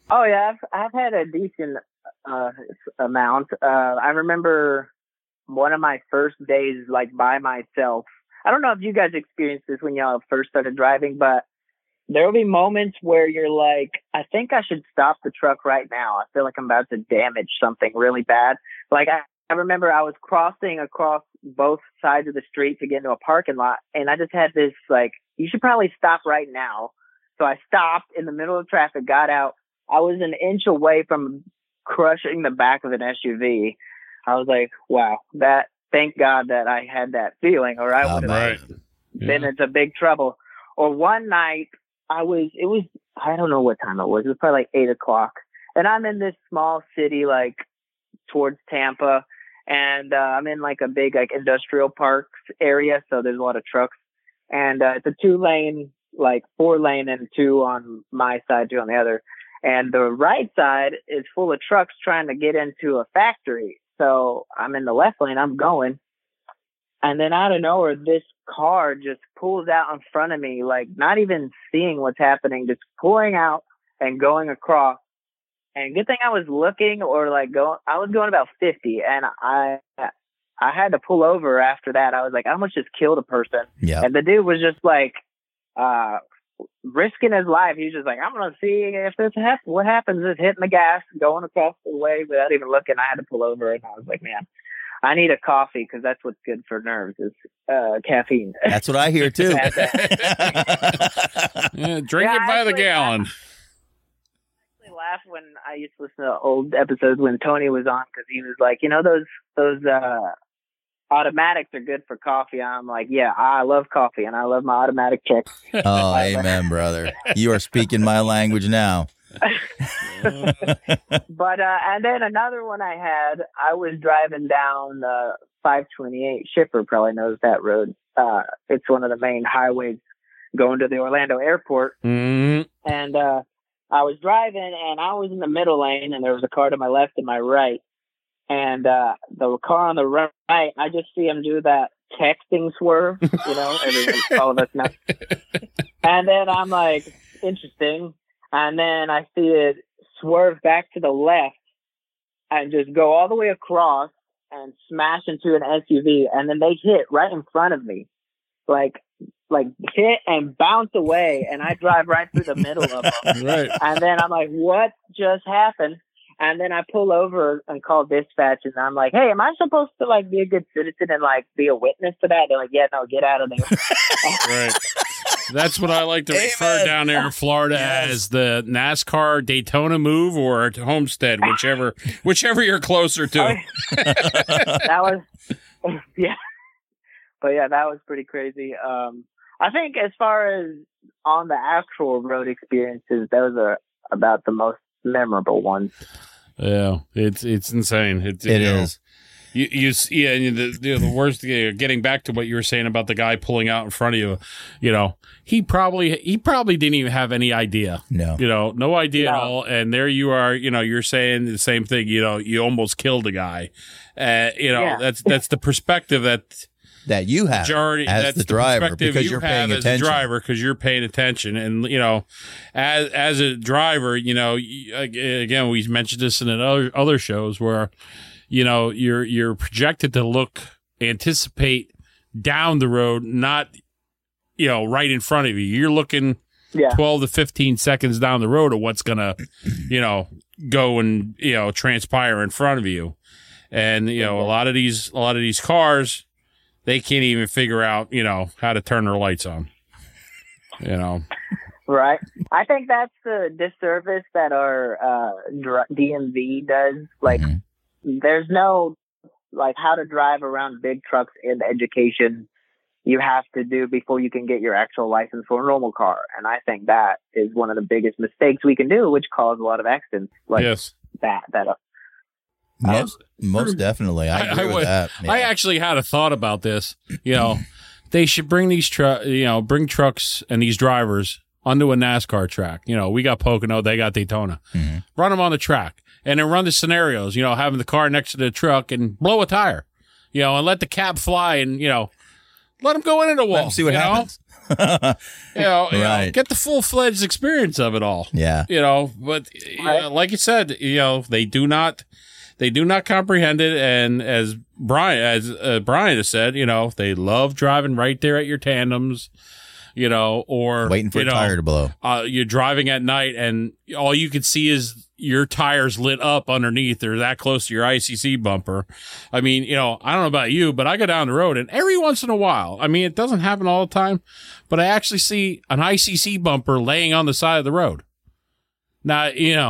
Oh yeah, I've had a decent amount. I remember one of my first days like by myself. I don't know if you guys experienced this when y'all first started driving, but there will be moments where you're like, I think I should stop the truck right now. I feel like I'm about to damage something really bad. Like I remember I was crossing across both sides of the street to get into a parking lot, and I just had this like, you should probably stop right now. So I stopped in the middle of traffic, got out. I was an inch away from crushing the back of an SUV. I was like, wow, thank God that I had that feeling, or I would have been into big trouble. Or one night, I don't know what time it was. It was probably like 8 o'clock. And I'm in this small city, like towards Tampa. And I'm in like a big like industrial parks area. So there's a lot of trucks. And it's a 2-lane, like 4-lane and 2 on my side, 2 on the other. And the right side is full of trucks trying to get into a factory. So I'm in the left lane. I'm going. And then out of nowhere, this car just pulls out in front of me, like not even seeing what's happening, just pulling out and going across. And good thing I was looking or like I was going about 50, and I had to pull over after that. I was like, I almost just killed a person. Yeah. And the dude was just like, risking his life. He was just like, I'm going to see if this happens. What happens is hitting the gas, going across the way without even looking. I had to pull over, and I was like, man, I need a coffee because that's what's good for nerves is caffeine. That's what I hear too. Drink it by the gallon. I actually laugh when I used to listen to old episodes when Tony was on, because he was like, those automatics are good for coffee. I'm like, yeah, I love coffee and I love my automatic truck. Oh, amen, brother. You are speaking my language now. But and then another one I had, I was driving down 528. Shipper probably knows that road. It's one of the main highways going to the Orlando airport. Mm-hmm. And I was driving, and I was in the middle lane, and there was a car to my left and my right. And the car on the right, I just see him do that texting swerve, all of us know. And then I'm like, interesting. And then I see it swerve back to the left and just go all the way across and smash into an SUV. And then they hit right in front of me, like hit and bounce away. And I drive right through the middle of them. Right. And then I'm like, what just happened? And then I pull over and call dispatch, and I'm like, hey, am I supposed to like be a good citizen and like be a witness to that? They're like, yeah, no, get out of there. Right. That's what I like to refer down there in Florida as the NASCAR Daytona move or Homestead, whichever you're closer to. That was, yeah. But yeah, that was pretty crazy. I think as far as on the actual road experiences, those are about the most memorable ones. Yeah, it's insane. It is. The worst. Getting back to what you were saying about the guy pulling out in front of you, he probably didn't even have any idea. No, no idea at all. And there you are. You're saying the same thing. You almost killed a guy. That's the perspective that you have as the driver, because you're paying attention. Because you're paying attention, and as a driver, again, we mentioned this in other shows where. You're projected to anticipate down the road, not, right in front of you. You're looking 12 to 15 seconds down the road of what's going to, go and, transpire in front of you. And, a lot of these cars, they can't even figure out, how to turn their lights on, Right. I think that's the disservice that our DMV does. Like, there's no like how to drive around big trucks in education you have to do before you can get your actual license for a normal car. And I think that is one of the biggest mistakes we can do, which cause a lot of accidents. Like most definitely. I agree with that. Yeah. I actually had a thought about this. They should bring these bring trucks and these drivers onto a NASCAR track. We got Pocono, they got Daytona. Mm-hmm. Run them on the track. And then run the scenarios, having the car next to the truck and blow a tire, and let the cap fly and, Let them go into the wall. Let them see what happens. Right. Get the full-fledged experience of it all. Yeah. But like you said, they do not comprehend it. And as Brian has said, they love driving right there at your tandems, or waiting for a tire to blow. You're driving at night and all you can see is your tires lit up underneath. They're that close to your ICC bumper. I mean, I don't know about you, but I go down the road and every once in a while, I mean, it doesn't happen all the time, but I actually see an ICC bumper laying on the side of the road. Now,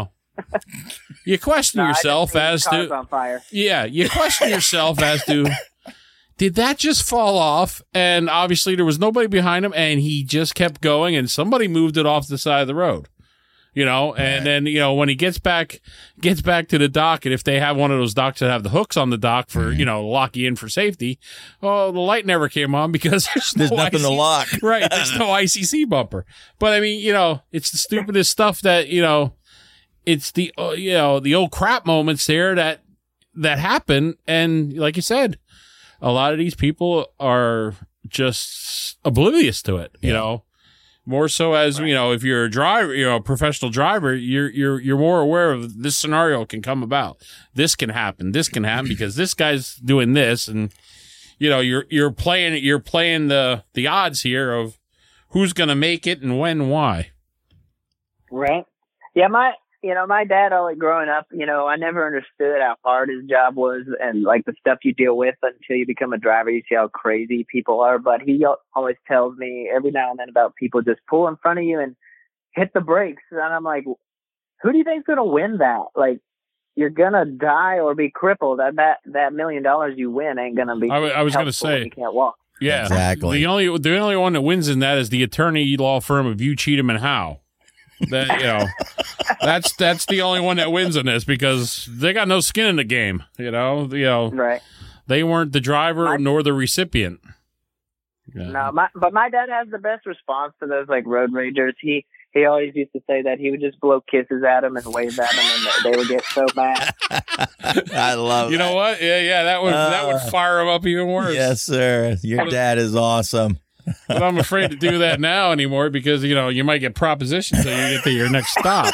you question yourself as to, on fire. Yeah, you question yourself as to, did that just fall off? And obviously there was nobody behind him and he just kept going and somebody moved it off the side of the road. And then, when he gets back to the dock, and if they have one of those docks that have the hooks on the dock for, lock you in for safety, the light never came on because there's nothing to lock. Right. There's no ICC bumper. But I mean, it's the stupidest stuff that, it's the, the old crap moments there that happen. And like you said, a lot of these people are just oblivious to it, More so as, if you're a driver, a professional driver, you're more aware of this scenario can come about. This can happen because this guy's doing this. And, you're playing the odds here of who's going to make it and when and why. Right. Yeah. My dad, growing up, I never understood how hard his job was and like the stuff you deal with until you become a driver. You see how crazy people are. But he always tells me every now and then about people just pull in front of you and hit the brakes. And I'm like, who do you think's going to win that? Like, you're going to die or be crippled. That $1 million you win ain't going to be. I was going to say, you can't walk. Yeah, exactly. The only one that wins in that is the attorney law firm of you, Cheatham and Howe. That that's the only one that wins in this because they got no skin in the game. Right. They weren't the driver nor the recipient. Yeah. No, but my dad has the best response to those like road ragers. He always used to say that he would just blow kisses at them and wave at them, and they would get so mad. I love. You know what? Yeah, that would fire them up even worse. Yes, sir. Your dad is awesome. But I'm afraid to do that now anymore because, you might get propositioned until you get to your next stop.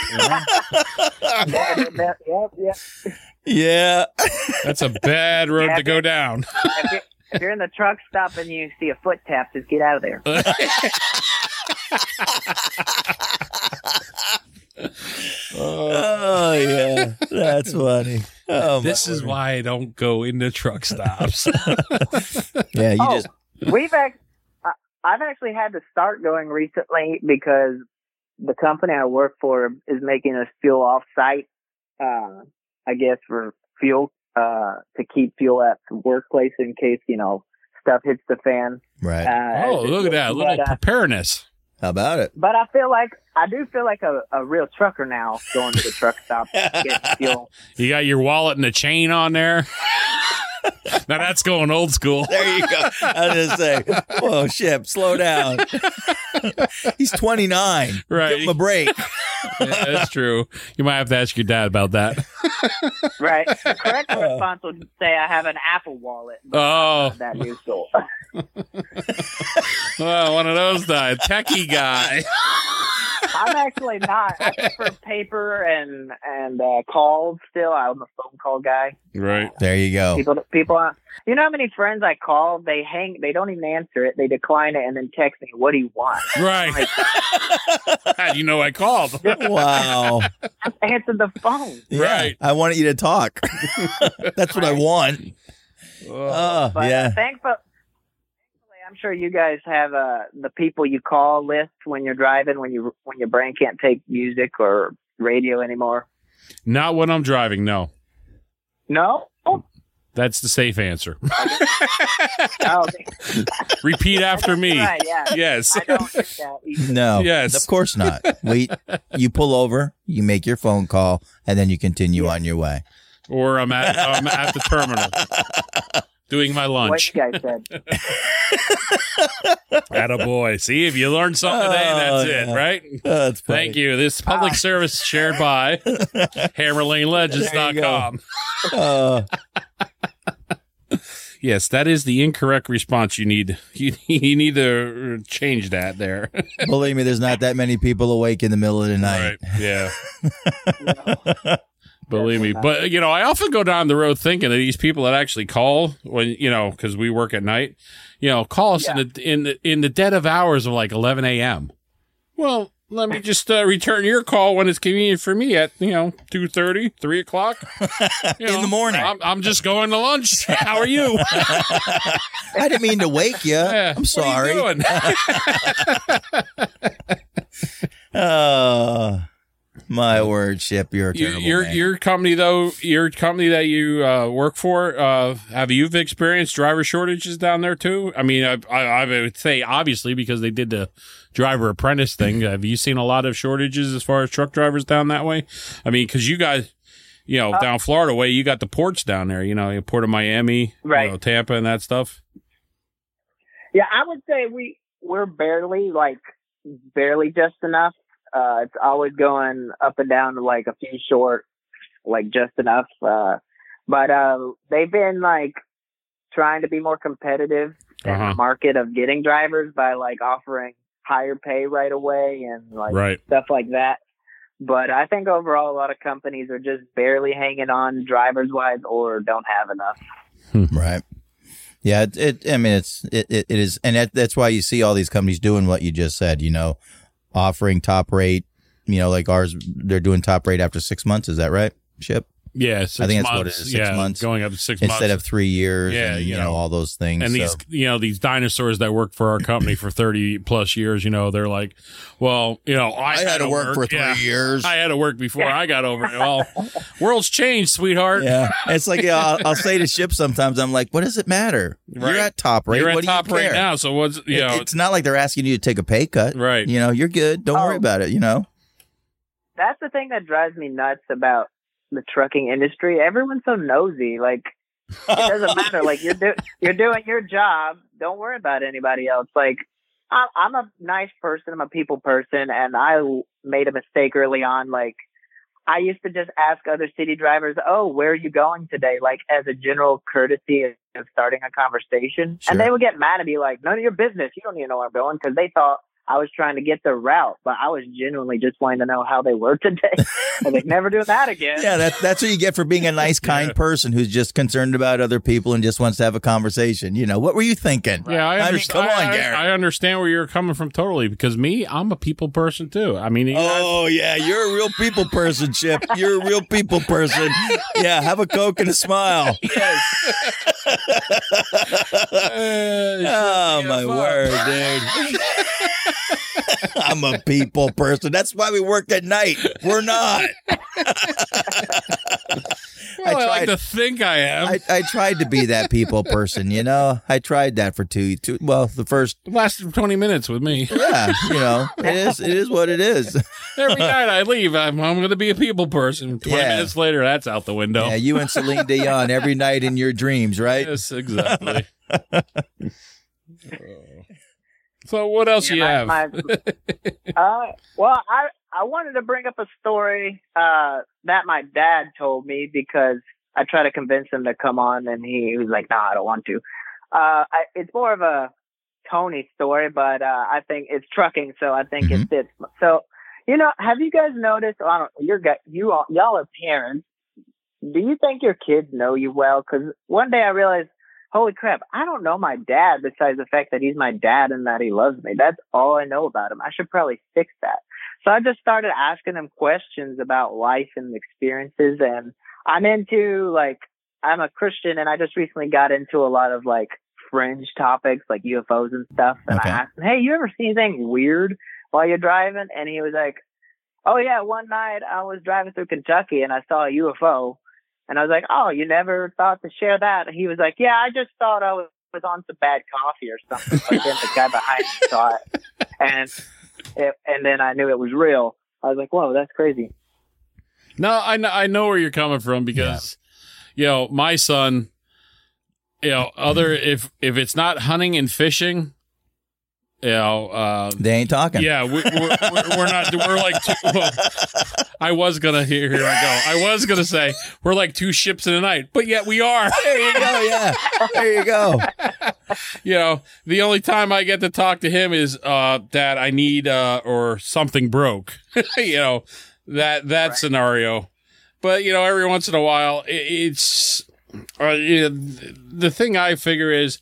Yeah. That's a bad road to go down. If you're in the truck stop and you see a foot tap, just get out of there. Oh, yeah. That's funny. Oh, this is why I don't go into truck stops. Yeah, I've actually had to start going recently because the company I work for is making us fuel off-site, I guess, for fuel, to keep fuel at the workplace in case, stuff hits the fan. Right. Look at that. A little preparedness. How about it? But I do feel like a real trucker now going to the truck stop to get fuel. You got your wallet and a chain on there? Now that's going old school. There you go. I was going to say, whoa, Ship, slow down. He's 29. Right. Give him a break. Yeah, that's true. You might have to ask your dad about that. Right. The correct response would say I have an Apple Wallet. That new school. Well, one of those guys. Techie guy. I'm actually not. I prefer paper and calls still. I'm a phone call guy. Right. There you go. People. You know how many friends I call? They don't even answer it. They decline it and then text me, "What do you want?" Right. How do you know I called? Wow. Just answer the phone. Yeah, right. I wanted you to talk. That's what I want. Yeah. Thankfully, I'm sure you guys have the people you call list when you're driving, when your brain can't take music or radio anymore. Not when I'm driving, no. No? That's the safe answer. Oh, Repeat after me. Right, yeah. Yes. I don't do that either. No. Yes. Of course not. You pull over, you make your phone call, and then you continue on your way. Or I'm at the terminal doing my lunch. What you guys said. Attaboy. See, if you learned something today, that's it, right? That's funny. Thank you. This public service shared by HammerLaneLegends.com. Yes, that is the incorrect response. You need need to change that there. Believe me, there's not that many people awake in the middle of the night. Right. Yeah. Believe me. But, I often go down the road thinking of these people that actually call when, because we work at night, call us in the dead of hours of like 11 a.m. Well, let me just return your call when it's convenient for me at, 2:30, 3 o'clock. In the morning. I'm just going to lunch. How are you? I didn't mean to wake you. Yeah, I'm sorry. What are you doing? My word, Ship, you're a terrible man. Your company, though, your company that you work for, have you experienced driver shortages down there, too? I mean, I would say, obviously, because they did the driver apprentice thing. Have you seen a lot of shortages as far as truck drivers down that way? I mean, because you guys, down Florida way, you got the ports down there, Port of Miami, right. Tampa and that stuff. Yeah, I would say we're barely just enough. It's always going up and down to like a few short, like just enough. But they've been like trying to be more competitive in the market of getting drivers by like offering higher pay right away and like stuff like that. But I think overall a lot of companies are just barely hanging on drivers wise or don't have enough. Right. Yeah. It is. And that's why you see all these companies doing what you just said, offering top rate, like ours, they're doing top rate after 6 months. Is that right, Ship? Yeah, I think that's what it is. 6 months, going up to 6 months instead of 3 years. Yeah, and, all those things. And these, these dinosaurs that work for our company for 30 plus years, they're like, well, I had to work for 3 years. I had to work before I got over it. Well, world's changed, sweetheart. Yeah, it's like I'll say to Ship sometimes, I'm like, what does it matter? Right. You're at top rate. You're at what top do you care? rate now. So what's it's not like they're asking you to take a pay cut. Right. You're good. Don't worry about it. That's the thing that drives me nuts about the trucking industry. Everyone's so nosy. Like, it doesn't matter. Like, you're doing your job. Don't worry about anybody else. Like, I'm a nice person. I'm a people person, and I made a mistake early on. Like, I used to just ask other city drivers, "Oh, where are you going today?" Like, as a general courtesy of starting a conversation, and they would get mad at me, like, "None of your business. You don't even know where I'm going," because they thought I was trying to get the route, but I was genuinely just wanting to know how they were today. I was like, never do that again. Yeah, that's what you get for being a nice, kind person who's just concerned about other people and just wants to have a conversation. What were you thinking? Yeah, I understand. Come on, Garrett. I understand where you're coming from totally, because I'm a people person too. I mean, yeah, you're a real people person, Chip. You're a real people person. Yeah, have a Coke and a smile. Yes. Oh, my word, dude. I'm a people person. That's why we work at night. We're not. Well, I like to think I am. I tried to be that people person, I tried that for the last 20 minutes with me. Yeah, it is what it is. Every night I leave, I'm going to be a people person. 20 minutes later, that's out the window. Yeah, you and Celine Dion every night in your dreams, right? Yes, exactly. So what else you have? Well, I wanted to bring up a story that my dad told me, because I tried to convince him to come on, and he was like, "No, I don't want to." It's more of a Tony story, but I think it's trucking, so I think it fits. So, have you guys noticed? I don't. Y'all are parents. Do you think your kids know you well? Because one day I realized, holy crap, I don't know my dad besides the fact that he's my dad and that he loves me. That's all I know about him. I should probably fix that. So I just started asking him questions about life and experiences. And I'm a Christian, and I just recently got into a lot of fringe topics like UFOs and stuff. And I asked him, "Hey, you ever see anything weird while you're driving?" And he was like, "Oh yeah, one night I was driving through Kentucky and I saw a UFO." And I was like, "Oh, you never thought to share that?" And he was like, "Yeah, I just thought I was on some bad coffee or something." But then the guy behind me saw it. And then I knew it was real. I was like, "Whoa, that's crazy." No, I know where you're coming from, because, my son, if it's not hunting and fishing, They ain't talking. Yeah, we're not. We're like well, I was gonna here I go. I was gonna say we're like two ships in the night, but yet we are. There you go. Yeah, there you go. The only time I get to talk to him is that I need or something broke. that right. Scenario. But every once in a while, it's the thing I figure is.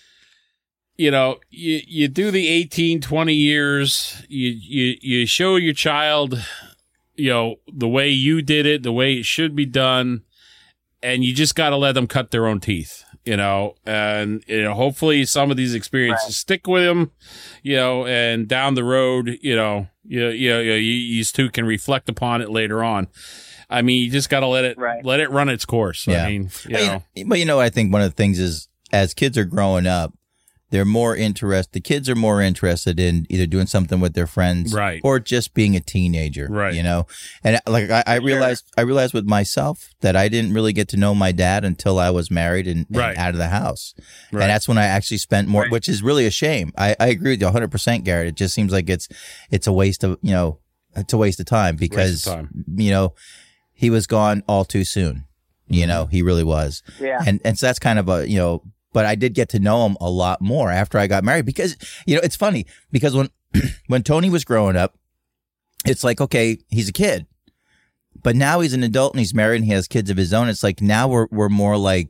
You do the 18, 20 years, you show your child, the way you did it, the way it should be done, and you just got to let them cut their own teeth, and hopefully some of these experiences stick with them, and down the road, you two can reflect upon it later on. I mean, you just got to let it run its course. Yeah. I mean, But I think one of the things is as kids are growing up, they're more interested. The kids are more interested in either doing something with their friends, right, or just being a teenager, right? And like I realized with myself that I didn't really get to know my dad until I was married and out of the house, and that's when I actually spent more, which is really a shame. I agree with you 100%, Garrett. It just seems like it's a waste of it's a waste of time because he was gone all too soon. He really was. Yeah, and so that's kind of a But I did get to know him a lot more after I got married because, it's funny because when Tony was growing up, it's like, okay, he's a kid, but now he's an adult and he's married and he has kids of his own. It's like now we're more like,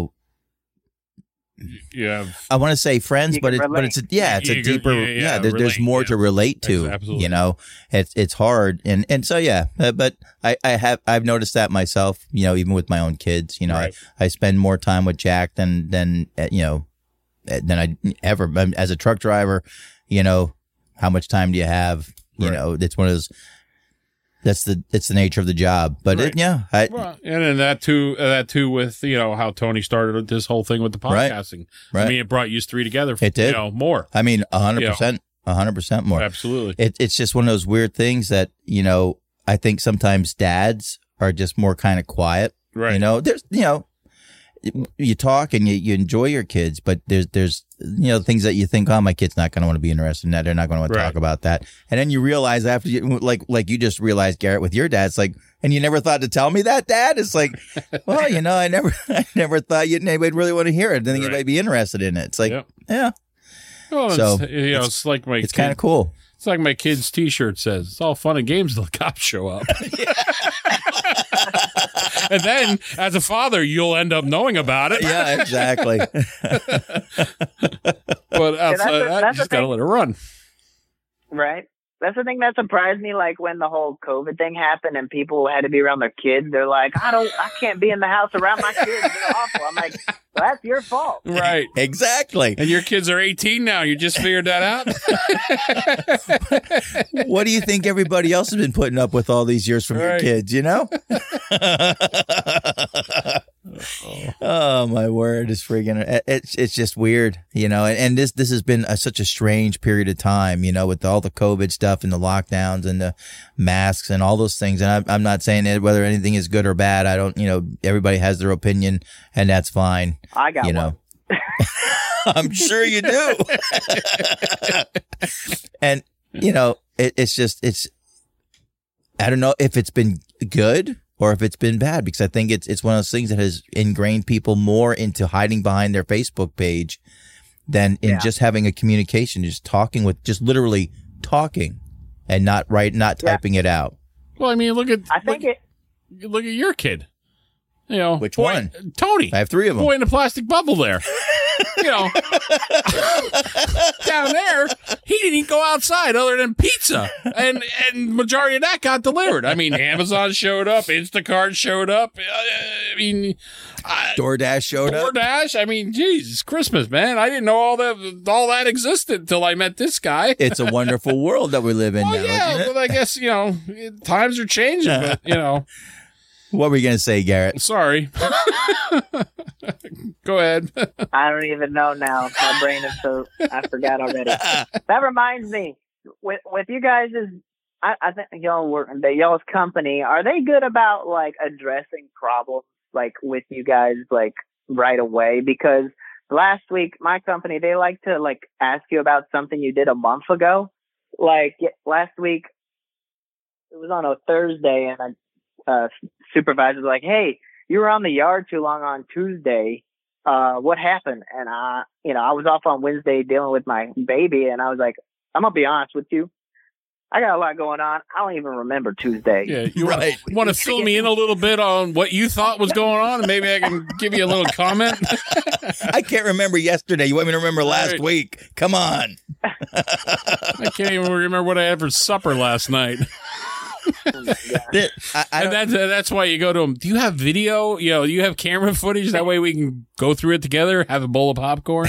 I want to say friends, but it's a deeper, there's more to relate to, Absolutely. It's hard. And so, but I've noticed that myself, even with my own kids, I spend more time with Jack than I ever, as a truck driver, how much time do you have? It's one of those, it's the nature of the job, but and then that too with how Tony started this whole thing with the podcasting. Right. I mean, it brought you three together. It did more. I mean, 100% more. Absolutely. It's just one of those weird things that I think sometimes dads are just more kind of quiet. Right. There's you talk and you enjoy your kids, but there's things that you think, oh, my kid's not going to want to be interested in that. They're not going to want to talk about that. And then you realize after you, like you just realized, Garrett, with your dad, it's like, and you never thought to tell me that, Dad? It's like, well, I never thought anybody really want to hear it. I didn't think anybody be interested in it. It's like, yeah. Well, so it's like it's kind of cool. It's like my kid's T-shirt says, it's all fun and games until the cops show up. And then, as a father, you'll end up knowing about it. Yeah, exactly. But outside of that, you just got to let it run. Right. That's the thing that surprised me, like when the whole COVID thing happened and people had to be around their kids. They're like, I can't be in the house around my kids. They're awful. I'm like, well, that's your fault. Right. Exactly. And your kids are 18 now. You just figured that out? What do you think everybody else has been putting up with all these years from your kids, Oh, my word. It's friggin' it's just weird, and this has been such a strange period of time, with all the COVID stuff and the lockdowns and the masks and all those things. And I'm not saying that whether anything is good or bad. I don't, everybody has their opinion and that's fine. I got one. I'm sure you do. And, it's I don't know if it's been good or if it's been bad, because I think it's one of those things that has ingrained people more into hiding behind their Facebook page than in just having a communication, just literally talking and not typing it out. Well, I mean, look at look at your kid. Which one? Tony. I have 3 of them. Boy in a plastic bubble there. Down there, he didn't even go outside other than pizza, and majority of that got delivered. I mean, Amazon showed up, Instacart showed up. DoorDash showed up. I mean, geez, Christmas, man. I didn't know all that existed until I met this guy. It's a wonderful world that we live in now. Yeah, but I guess times are changing. But what were you going to say, Garrett? Sorry. Go ahead. I don't even know now. My brain is I forgot already. That reminds me, with you guys, I think y'all's company, are they good about like addressing problems like with you guys like right away? Because last week, my company, they like to like ask you about something you did a month ago. Like last week, it was on a Thursday, and supervisor was like, "Hey, you were on the yard too long on Tuesday. What happened?" And I was off on Wednesday dealing with my baby, and I was like, "I'm gonna be honest with you. I got a lot going on. I don't even remember Tuesday." Yeah, you want to fill me in a little bit on what you thought was going on, and maybe I can give you a little comment? I can't remember yesterday. You want me to remember last week? Come on. I can't even remember what I had for supper last night. And that's why you go to them. Do you have video? Do you have camera footage? That way we can go through it together, have a bowl of popcorn.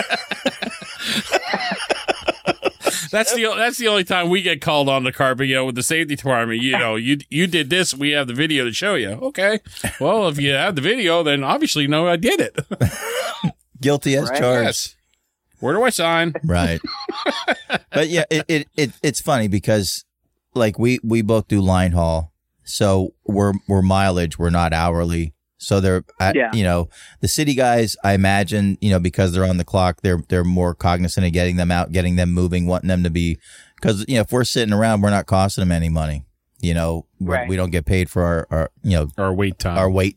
That's the only time we get called on the carpet, with the safety department. You did this. We have the video to show you. Okay. Well, if you have the video, then obviously I did it. Guilty as charged. Yes. Where do I sign? Right. But yeah, it's funny because like we both do line haul, so we're mileage. We're not hourly. So they're, the city guys, I imagine, because they're on the clock, they're more cognizant of getting them out, getting them moving, wanting them to be, because, if we're sitting around, we're not costing them any money. Right. We don't get paid for our wait time.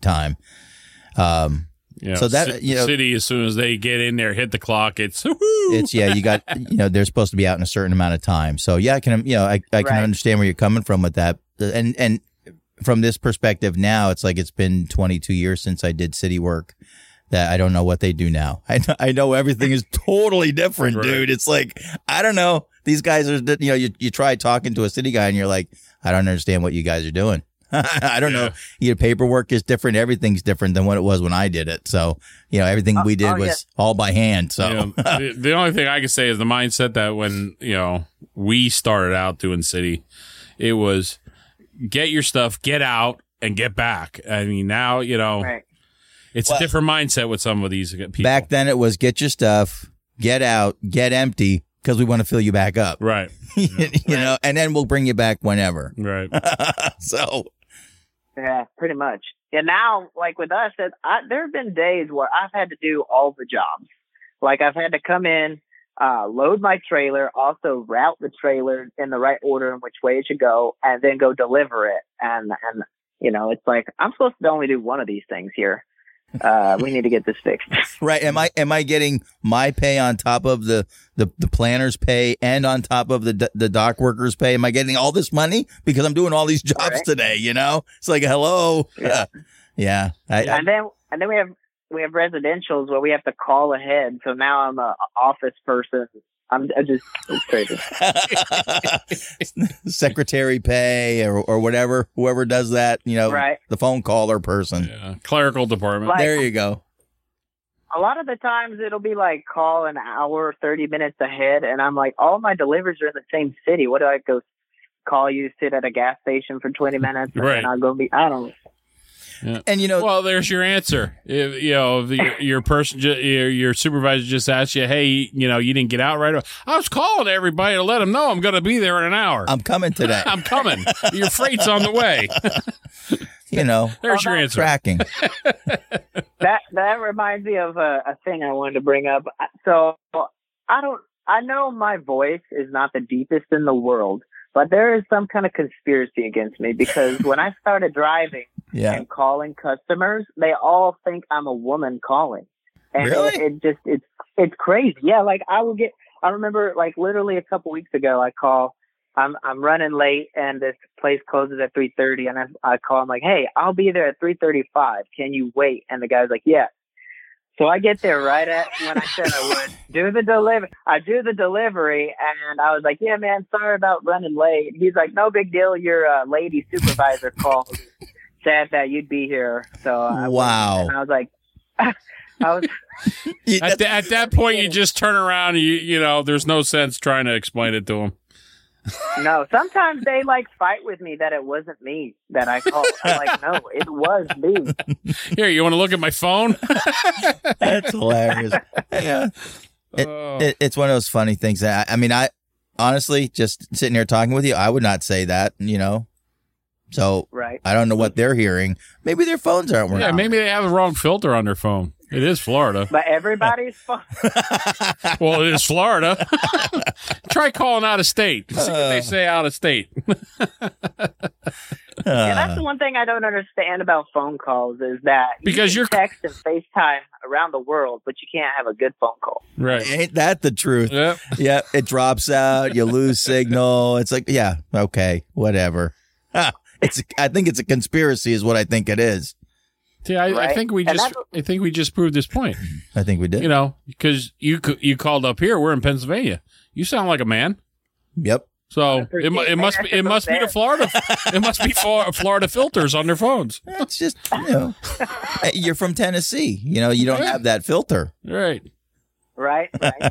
So that, city, as soon as they get in there, hit the clock, it's you got, they're supposed to be out in a certain amount of time. So yeah, I can understand where you're coming from with that. And from this perspective now, it's like it's been 22 years since I did city work that I don't know what they do now. I know everything is totally different, dude. It's like, I don't know. These guys are, you try talking to a city guy and you're like, I don't understand what you guys are doing. I don't know. Your paperwork is different. Everything's different than what it was when I did it. So, everything we did was all by hand. So the only thing I can say is the mindset that when, we started out doing city, it was, get your stuff, get out, and get back. I mean, now, it's a different mindset with some of these people. Back then, it was get your stuff, get out, get empty, because we want to fill you back up. Right. And then we'll bring you back whenever. Right. So. Yeah, pretty much. And now, like with us, there have been days where I've had to do all the jobs. Like I've had to come in, load my trailer, also route the trailer in the right order in which way it should go, and then go deliver it. And it's like, I'm supposed to only do one of these things here. We need to get this fixed. Right. Am I getting my pay on top of the planner's pay and on top of the dock workers' pay? Am I getting all this money because I'm doing all these jobs today? It's like, hello. Yeah. And then we have residentials where we have to call ahead. So now I'm a office person. I just, it's crazy. Secretary pay or whatever, whoever does that, the phone caller person. Yeah. Clerical department. Like, there you go. A lot of the times it'll be like call an hour, 30 minutes ahead. And I'm like, all my deliveries are in the same city. What do I go call you, sit at a gas station for 20 minutes? Right. And I'll go I don't know. Yeah. And well, there's your answer. If your person, your supervisor just asked you, hey, you didn't get out right away. I was calling everybody to let them know I'm going to be there in an hour. I'm coming today. I'm coming. Your freight's on the way. There's your answer. Tracking. That reminds me of a thing I wanted to bring up. So I know my voice is not the deepest in the world, but there is some kind of conspiracy against me because when I started driving and calling customers, they all think I'm a woman calling. And really? It's crazy. Yeah, like I remember like literally a couple weeks ago, I'm running late and this place closes at 3:30 and I call him like, hey, I'll be there at 3:35. Can you wait? And the guy's like, yeah. So I get there right at when I said I would do the delivery. I do the delivery and I was like, yeah, man, sorry about running late. He's like, no big deal. Your lady supervisor called, said that you'd be here. So wow. And I was like, at that point, you just turn around and there's no sense trying to explain it to him. No, sometimes they fight with me that it wasn't me that I called. I'm like, no, it was me. Here, you want to look at my phone? That's hilarious. Yeah, it's one of those funny things. I honestly, just sitting here talking with you, I would not say that. So right. I don't know what they're hearing. Maybe their phones aren't working. Yeah, maybe they have the wrong filter on their phone. It is Florida. But everybody's phone. Well, it is Florida. Try calling out of state. See what they say out of state. Yeah, that's the one thing I don't understand about phone calls is that Because you you're- can text and FaceTime around the world, but you can't have a good phone call. Right. Ain't that the truth? Yep. Yeah, it drops out. You lose signal. It's like, yeah, okay, whatever. I think it's a conspiracy, is what I think it is. See, I Right. think we And just proved this point. I think we did. You know, because you called up here. We're in Pennsylvania. You sound like a man. Yep. So appreciate it must be the Florida. It must be Florida filters on their phones. It's just, you're from Tennessee. You know, you don't have that filter. Right. Right?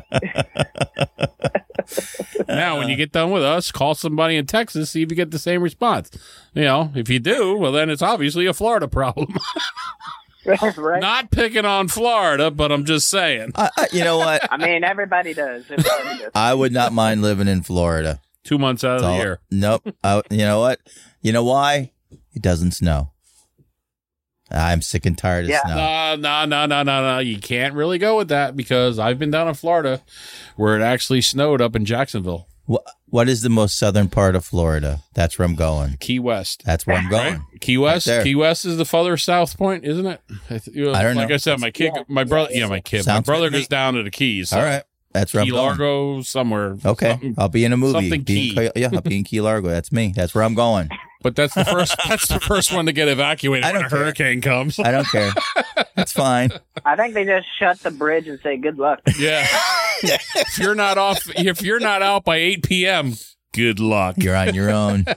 Now, when you get done with us, call somebody in Texas, see if you get the same response. You know, if you do, well, then it's obviously a Florida problem. Right? Not picking on Florida, but I'm just saying. You know what? I mean, everybody does. Everybody does. I would not mind living in Florida. 2 months out of the year. Nope. You know what? You know why? It doesn't snow. I'm sick and tired of snow. No. You can't really go with that because I've been down in Florida where it actually snowed up in Jacksonville. What is the most southern part of Florida? That's where I'm going. Key West. That's where I'm going. Right? Key West. Right there. Key West is the further south point, isn't it? I don't know. Like I said, my brother Sounds goes good to me. down to the Keys. All right. That's where Key I'm going. Largo, somewhere. Okay. Something. I'll be in a movie. Something Key. I'll be in Key Largo. That's me. That's where I'm going. But that's the first. That's the first one to get evacuated I when a don't care. hurricane comes. I don't care. That's fine. I think they just shut the bridge and say good luck. Yeah. If you're not out by 8 p.m., good luck. You're on your own.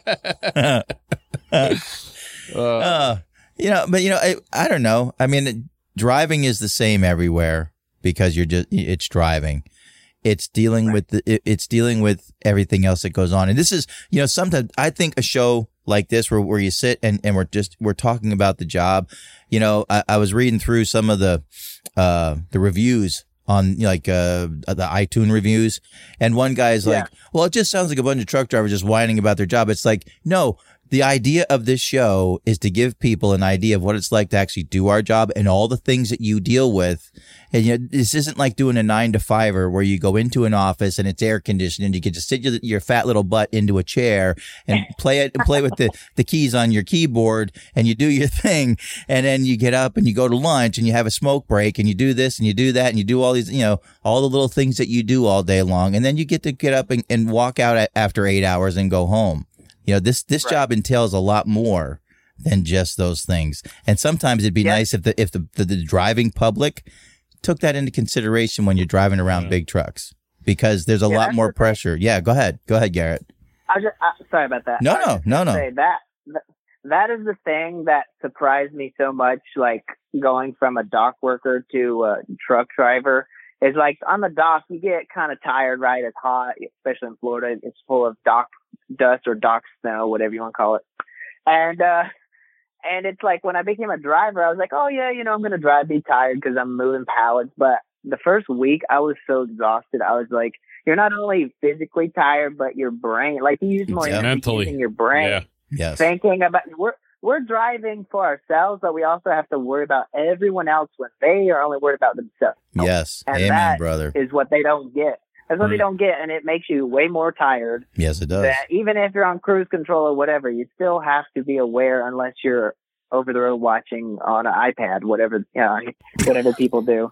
I don't know. I mean, driving is the same everywhere because it's driving. It's dealing with it's dealing with everything else that goes on. And this is, sometimes I think a show like this where you sit and we're talking about the job. I was reading through some of the reviews on the iTunes reviews. And one guy's like, well, it just sounds like a bunch of truck drivers just whining about their job. It's like, no, the idea of this show is to give people an idea of what it's like to actually do our job and all the things that you deal with. And this isn't like doing a 9-to-5 where you go into an office and it's air conditioned and you get to sit your fat little butt into a chair and play with the keys on your keyboard and you do your thing. And then you get up and you go to lunch and you have a smoke break and you do this and you do that and you do all these, all the little things that you do all day long. And then you get to get up and walk out after 8 hours and go home. This job entails a lot more than just those things. And sometimes it'd be nice if the driving public took that into consideration when you're driving around big trucks, because there's a lot more pressure. Yeah, go ahead, Garrett. Sorry about that. No. Say that is the thing that surprised me so much. Like going from a dock worker to a truck driver is like on the dock you get kind of tired, right? It's hot, especially in Florida. It's full of dock dust or dock snow, whatever you want to call it. And it's like when I became a driver, I was like, oh yeah, I'm going to drive, be tired because I'm moving pallets. But the first week I was so exhausted. I was like, you're not only physically tired, but your brain, like you use more energy using your brain, thinking about, we're driving for ourselves, but we also have to worry about everyone else when they are only worried about themselves. Yes. And amen, that brother. is what they don't get. That's what they don't get, and it makes you way more tired. Yes, it does. That even if you're on cruise control or whatever, you still have to be aware unless you're over the road watching on an iPad, whatever people do.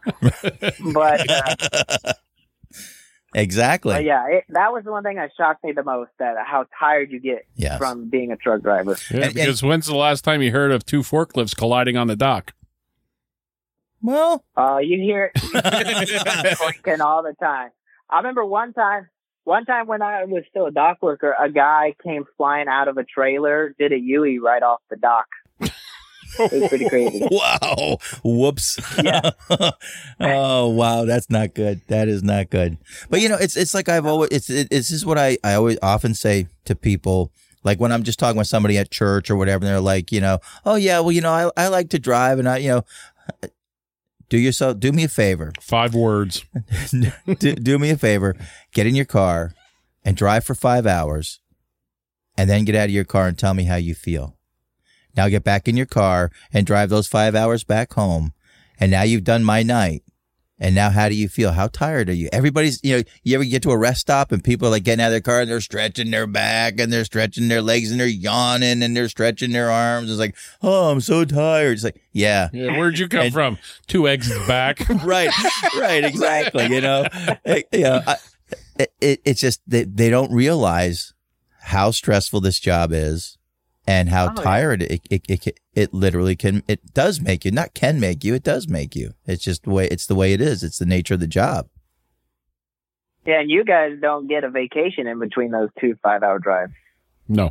But exactly. But that was the one thing that shocked me the most, that how tired you get from being a truck driver. Yeah, because when's the last time you heard of two forklifts colliding on the dock? Well, you hear it clicking all the time. I remember one time when I was still a dock worker, a guy came flying out of a trailer, did a U-turn right off the dock. It was pretty crazy. Wow. Whoops. Yeah. Oh, wow. That's not good. That is not good. But, it's like I've always, it's just what I always often say to people. Like when I'm just talking with somebody at church or whatever, and they're like, oh yeah, well, I like to drive and do me a favor. 5 words. do me a favor. Get in your car and drive for 5 hours and then get out of your car and tell me how you feel. Now get back in your car and drive those 5 hours back home and now you've done my night. And now how do you feel? How tired are you? Everybody's, you ever get to a rest stop and people are like getting out of their car and they're stretching their back and they're stretching their legs and they're yawning and they're stretching their arms. It's like, oh, I'm so tired. It's like, yeah. Where'd you come from? 2 exits back. Right, exactly. It's just they don't realize how stressful this job is. And how tired it literally it does make you, not can make you, it does make you. It's just the way it is. It's the nature of the job. Yeah, and you guys don't get a vacation in between those 2 5-hour drives. No.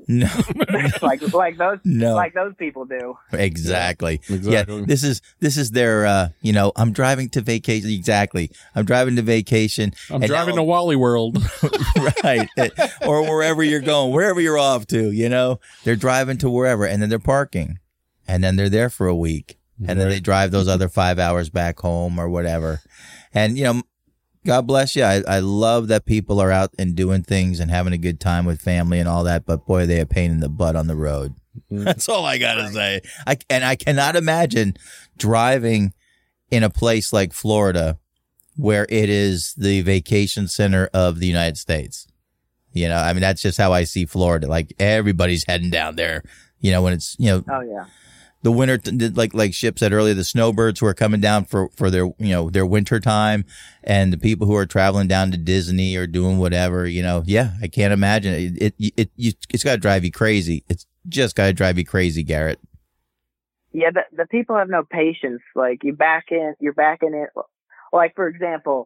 like those no. Like those people do. Exactly. Yeah, this is their I'm driving to vacation. Exactly. I'm driving to vacation. I'm driving to Wally World. Right. Or wherever you're going, wherever you're off to, they're driving to wherever and then they're parking. And then they're there for a week. And then they drive those other 5 hours back home or whatever. And God bless you. I love that people are out and doing things and having a good time with family and all that. But boy, they a pain in the butt on the road. That's all I got to say. I cannot imagine driving in a place like Florida where it is the vacation center of the United States. That's just how I see Florida. Like everybody's heading down there, when it's, Oh, yeah. The winter, like Ship said earlier, the snowbirds who are coming down for their, their winter time, and the people who are traveling down to Disney or doing whatever, yeah, I can't imagine it's got to drive you crazy. It's just got to drive you crazy, Garrett. Yeah. The people have no patience. Like you're backing it. Like, for example,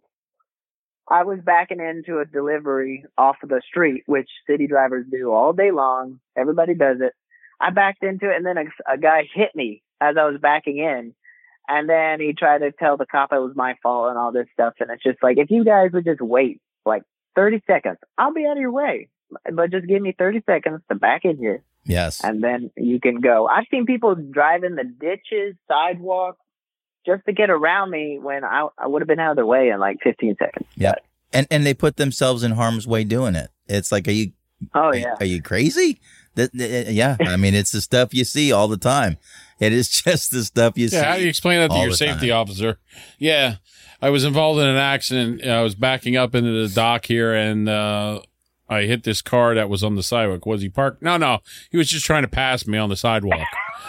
I was backing into a delivery off of the street, which city drivers do all day long. Everybody does it. I backed into it, and then a guy hit me as I was backing in. And then he tried to tell the cop it was my fault and all this stuff. And it's just like, if you guys would just wait like 30 seconds, I'll be out of your way. But just give me 30 seconds to back in here. Yes. And then you can go. I've seen people driving the ditches, sidewalks, just to get around me when I would have been out of their way in like 15 seconds. Yeah. And they put themselves in harm's way doing it. It's like, are you crazy? Yeah, it's the stuff you see all the time. It is just the stuff you see. Yeah, how do you explain that to your safety officer? Yeah, I was involved in an accident. I was backing up into the dock here, and I hit this car that was on the sidewalk. Was he parked? No, he was just trying to pass me on the sidewalk.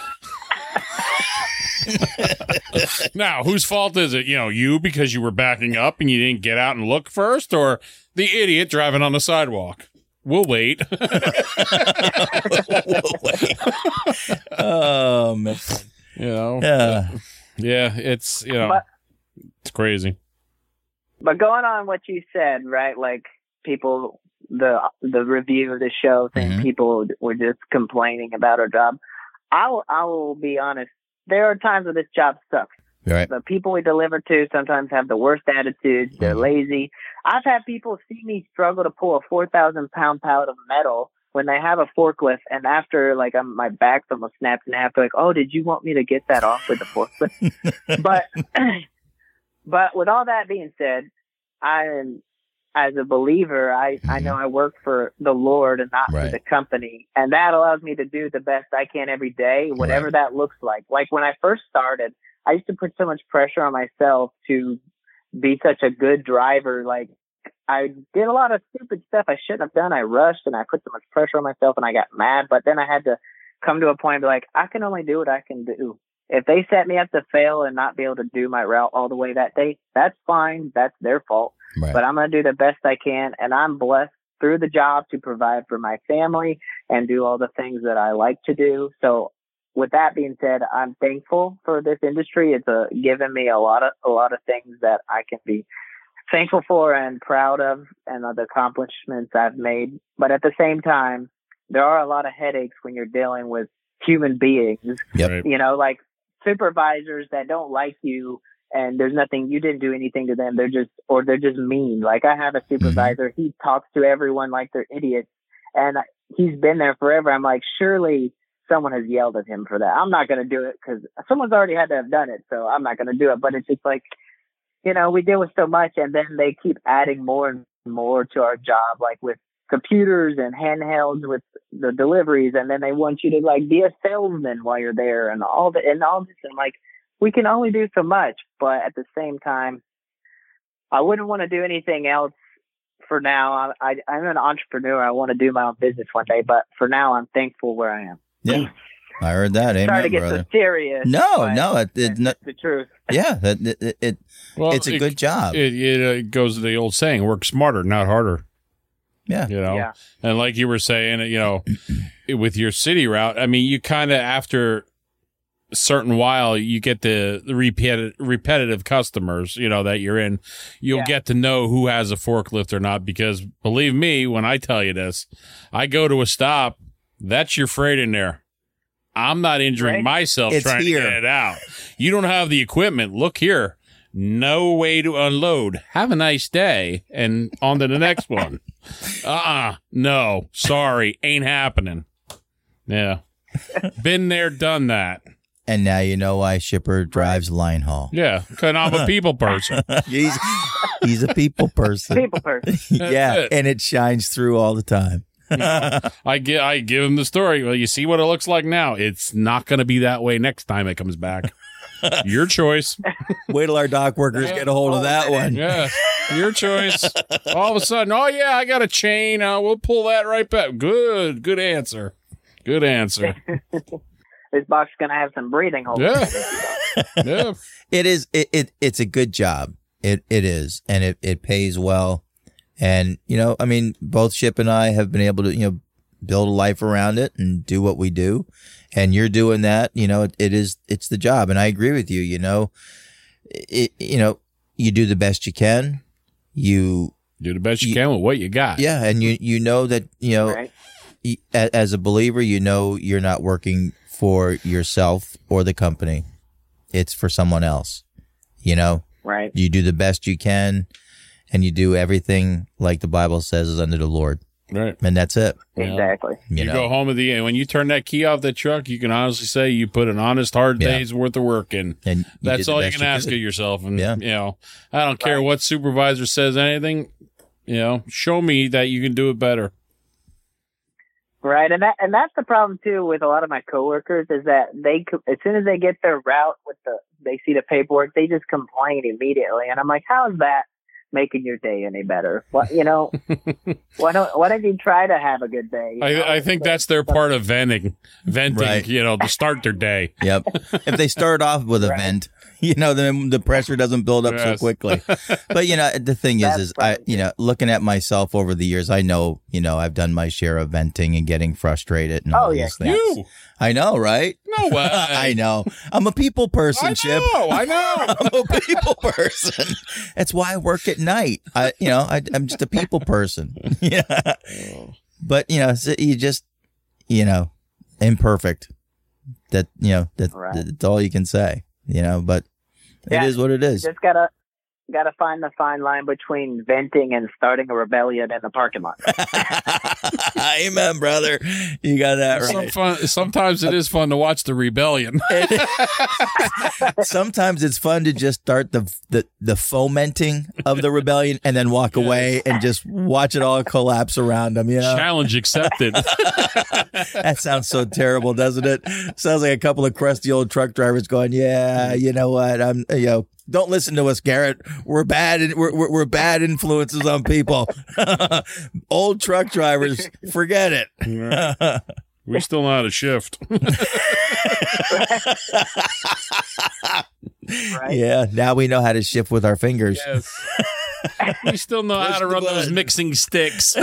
Now, whose fault is it? You because you were backing up and you didn't get out and look first, or the idiot driving on the sidewalk? We'll wait. Oh, man. Yeah, it's, it's crazy. But going on what you said, right? Like people, the review of the show thing, people were just complaining about our job. I will be honest. There are times where this job sucks. Right. The people we deliver to sometimes have the worst attitudes. They're lazy. I've had people see me struggle to pull a 4,000-pound pallet of metal when they have a forklift, and after my back's almost snapped in half. They're like, "Oh, did you want me to get that off with the forklift?" But with all that being said, as a believer, I know I work for the Lord and not for the company, and that allows me to do the best I can every day, whatever that looks like. Like when I first started, I used to put so much pressure on myself to be such a good driver. Like I did a lot of stupid stuff I shouldn't have done. I rushed and I put so much pressure on myself and I got mad. But then I had to come to a point and be like, I can only do what I can do. If they set me up to fail and not be able to do my route all the way that day, that's fine. That's their fault. Right. But I'm going to do the best I can. And I'm blessed through the job to provide for my family and do all the things that I like to do. So with that being said, I'm thankful for this industry. It's given me a lot of things that I can be thankful for and proud of, and the accomplishments I've made. But at the same time, there are a lot of headaches when you're dealing with human beings. Yep. Like supervisors that don't like you, and there's nothing, you didn't do anything to them. They're just mean. Like I have a supervisor, he talks to everyone like they're idiots, and he's been there forever. I'm like, surely someone has yelled at him for that. I'm not going to do it because someone's already had to have done it. So I'm not going to do it. But it's just like, we deal with so much, and then they keep adding more and more to our job, like with computers and handhelds with the deliveries. And then they want you to be a salesman while you're there and all this. And like, we can only do so much, but at the same time, I wouldn't want to do anything else for now. I'm an entrepreneur. I want to do my own business one day, but for now, I'm thankful where I am. Yeah, I heard that. Amen, Sorry to get brother. so serious. No, it's not the truth. Yeah, it's a good job. It goes to the old saying: "Work smarter, not harder." Yeah, Yeah. And like you were saying, with your city route, I mean, you kind of after a certain while, you get the repetitive customers, that you're in. You'll get to know who has a forklift or not, because believe me, when I tell you this, I go to a stop, that's your freight in there. I'm not injuring myself trying to get it out. You don't have the equipment. Look here. No way to unload. Have a nice day. And on to the next one. No. Sorry. Ain't happening. Yeah. Been there, done that. And now you know why Shipper drives line haul. Yeah. Because I'm a people person. He's a people person. People person. Yeah. And it shines through all the time. I give him the story. Well, you see what it looks like now. It's not going to be that way next time it comes back. Your choice. Wait till our dock workers get a hold of that one. Yeah, your choice. All of a sudden, oh yeah, I got a chain. We'll pull that right back. Good answer. Good answer. This box is gonna have some breathing holes. Yeah, yeah. It is. It's a good job. It is, and it pays well. And I mean, both Ship and I have been able to build a life around it and do what we do. And you're doing that, it's the job. And I agree with you, you do the best you can. You do the best you can with what you got. Yeah. And you know that, Right. As a believer, you're not working for yourself or the company. It's for someone else, Right. You do the best you can, and you do everything like the Bible says is unto the Lord. Right. And that's it. Exactly. You go home at the end. When you turn that key off the truck, you can honestly say you put an honest, hard day's worth of work in. And that's all you can ask of yourself. And, I don't care what supervisor says anything, show me that you can do it better. Right. And that's the problem too with a lot of my coworkers is that as soon as they get their route they see the paperwork, they just complain immediately. And I'm like, how is that making your day any better? Why don't you try to have a good day? I think that's their part of venting, Right. to start their day. Yep. If they start off with a vent, then the pressure doesn't build up so quickly. But the thing is looking at myself over the years, I know, I've done my share of venting and getting frustrated and all these things. You. I know, right? No way. I know. I'm a people person, Chip. I know. I'm a people person. That's why I work at night. I'm just a people person. Yeah. But you just, imperfect. That's all you can say. But it is what it is. Just gotta find the fine line between venting and starting a rebellion in the parking lot. Amen, brother. You got that right. Sometimes it is fun to watch the rebellion. Sometimes it's fun to just start the fomenting of the rebellion and then walk away and just watch it all collapse around them. Challenge accepted. That sounds so terrible, doesn't it? Sounds like a couple of crusty old truck drivers going, "Yeah, you know what? Don't listen to us, Garrett. We're bad. We're bad influences on people." Old truck drivers, forget it. We still know how to shift. Right? Yeah, now we know how to shift with our fingers. Yes. We still know how to run those mixing sticks.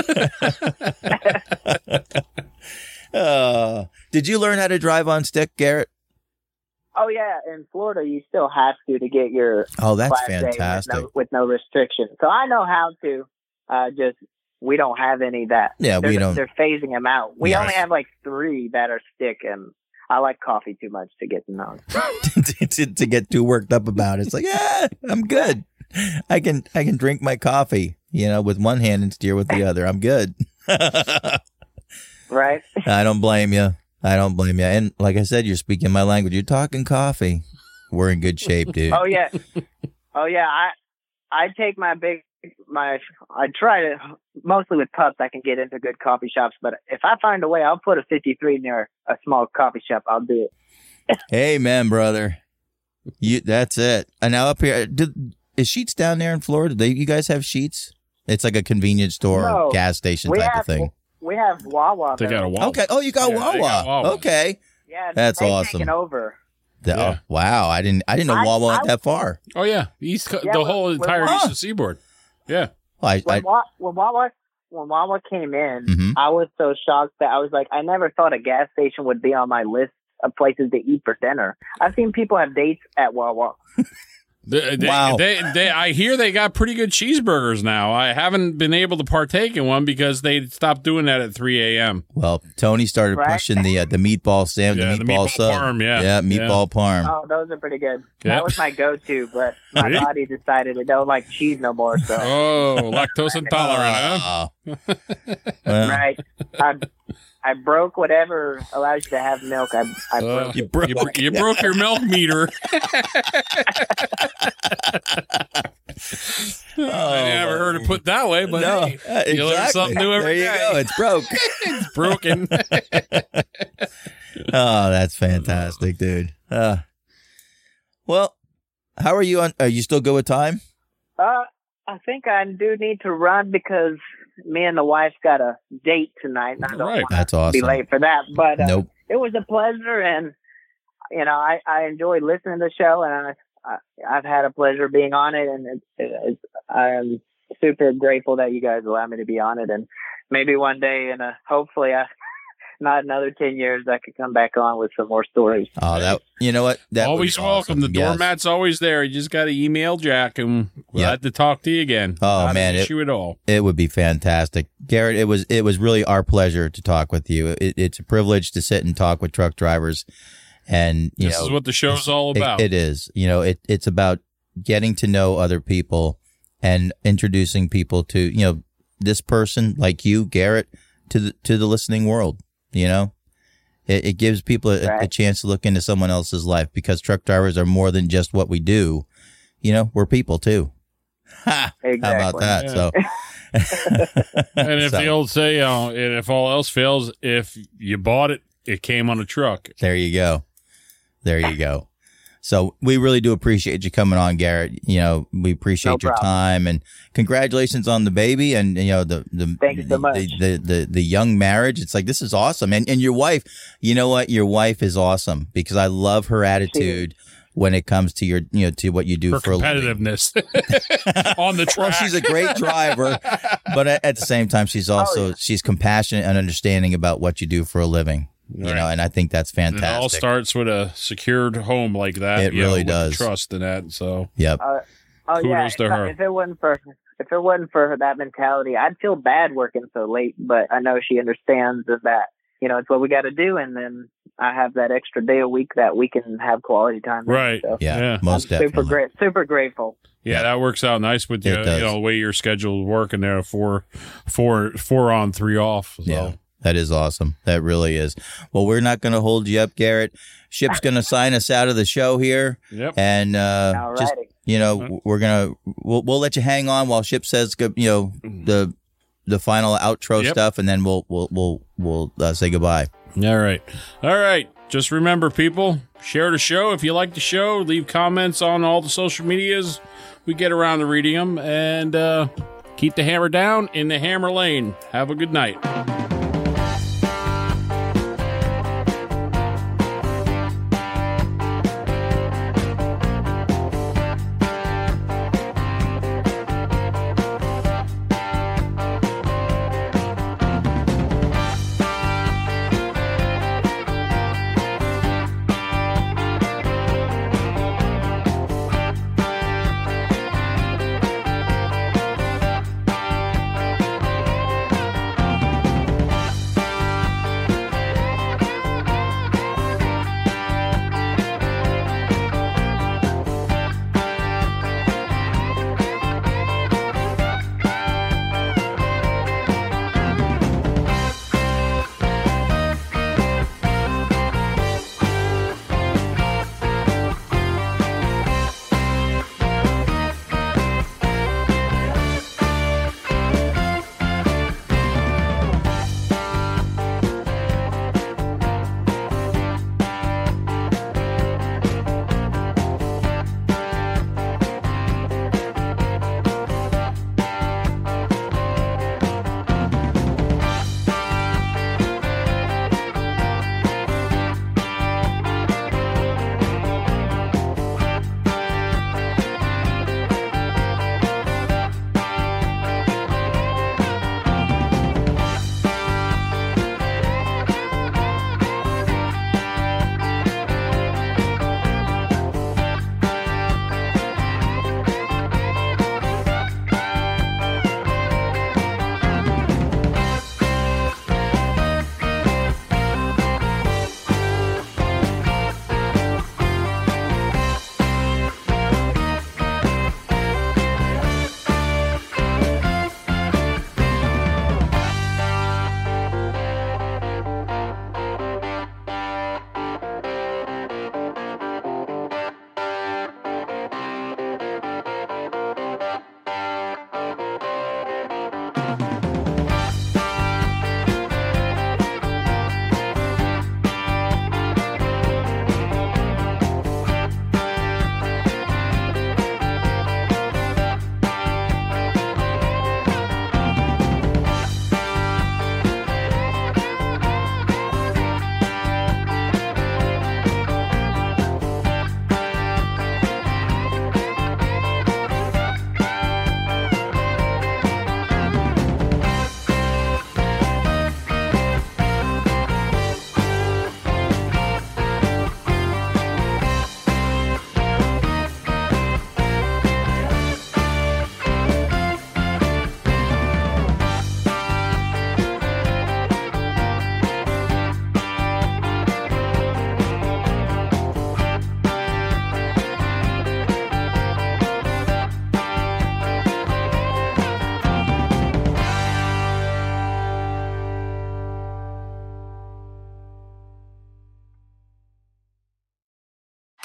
Did you learn how to drive on stick, Garrett? Oh yeah, in Florida you still have to get your that's Class A fantastic. with no restriction. So I know how to. We don't have any that. Yeah, we don't. They're phasing them out. We Yes. only have like 3 that are stick, and I like coffee too much to get in those. to get too worked up about it. It's like, I'm good. I can drink my coffee, with one hand and steer with the other. I'm good. Right? I don't blame you. And like I said, you're speaking my language. You're talking coffee. We're in good shape, dude. Oh yeah. I take I try to, mostly with pups, I can get into good coffee shops, but if I find a way, I'll put a 53 near a small coffee shop. I'll do it. Amen, brother. That's it. And now up here, is Sheetz down there in Florida? You guys have Sheetz? It's like a convenience store, gas station type of thing. We have Wawa. They got a Wawa. Okay. Oh, you got Wawa. Okay. Yeah, that's awesome. Taking over. Oh, wow. I didn't know Wawa went that far. Oh yeah, the whole entire eastern seaboard. Yeah. When Wawa came in, I was so shocked that I was like, I never thought a gas station would be on my list of places to eat for dinner. I've seen people have dates at Wawa. Wow. I hear they got pretty good cheeseburgers now. I haven't been able to partake in one because they stopped doing that at 3 a.m. Well, Tony started pushing the meatball sandwich, the meatball sub. Parm, meatball parm. Oh, those are pretty good. That was my go-to, but my body decided it don't like cheese no more. So. Oh, lactose intolerant, huh? Right. I broke whatever allows you to have milk. I broke you broke your milk meter. I never heard it put that way, but no, hey, you learn something new every day. There you go. It's broke. It's broken. Oh, that's fantastic, dude. Well, how are you? Are you still good with time? I think I do need to run because me and the wife got a date tonight. And I don't want That's to awesome. be late for that. But Nope. It was a pleasure, and I enjoy listening to the show, and I've had a pleasure being on it, and I'm super grateful that you guys allow me to be on it, and maybe one day, and hopefully, not another 10 years, I could come back on with some more stories. Oh, you know what? That always welcome. awesome. The doormat's always there. You just got to email Jack, and glad to talk to you again. Oh, Not man. an issue at all. It would be fantastic. Garrett, it was really our pleasure to talk with you. It's a privilege to sit and talk with truck drivers. And this is what the show's all about. It is. It's about getting to know other people and introducing people to, this person like you, Garrett, to the listening world. It gives people a chance to look into someone else's life, because truck drivers are more than just what we do. We're people too. Ha! Exactly. How about that? Yeah. So, and if the old say, if all else fails, if you bought it, it came on a truck. There you go. So we really do appreciate you coming on, Garrett. We appreciate your time, and congratulations on the baby, and Thank you so much. the young marriage. It's like, this is awesome, and your wife. You know what? Your wife is awesome, because I love her attitude when it comes to your to what you do for competitiveness on the track. Well, she's a great driver, but at the same time, she's also she's compassionate and understanding about what you do for a living. And I think that's fantastic. And it all starts with a secured home like that. It really with does. Trust in that. So, yep. Kudos to her. If it wasn't for that mentality, I'd feel bad working so late. But I know she understands that it's what we got to do, and then I have that extra day a week that we can have quality time. Right. So Yeah. Most definitely. Super grateful. Yeah, that works out nice with you. It does. The way your schedule is working there, 4 on, 3 off. So. Yeah. That is awesome. That really is. Well, we're not going to hold you up, Garrett. Ship's going to sign us out of the show here. Yep. And just we'll let you hang on while Ship says the final outro stuff, and then we'll say goodbye. All right. Just remember, people, share the show if you like the show. Leave comments on all the social medias. We get around to reading them, and keep the hammer down in the hammer lane. Have a good night.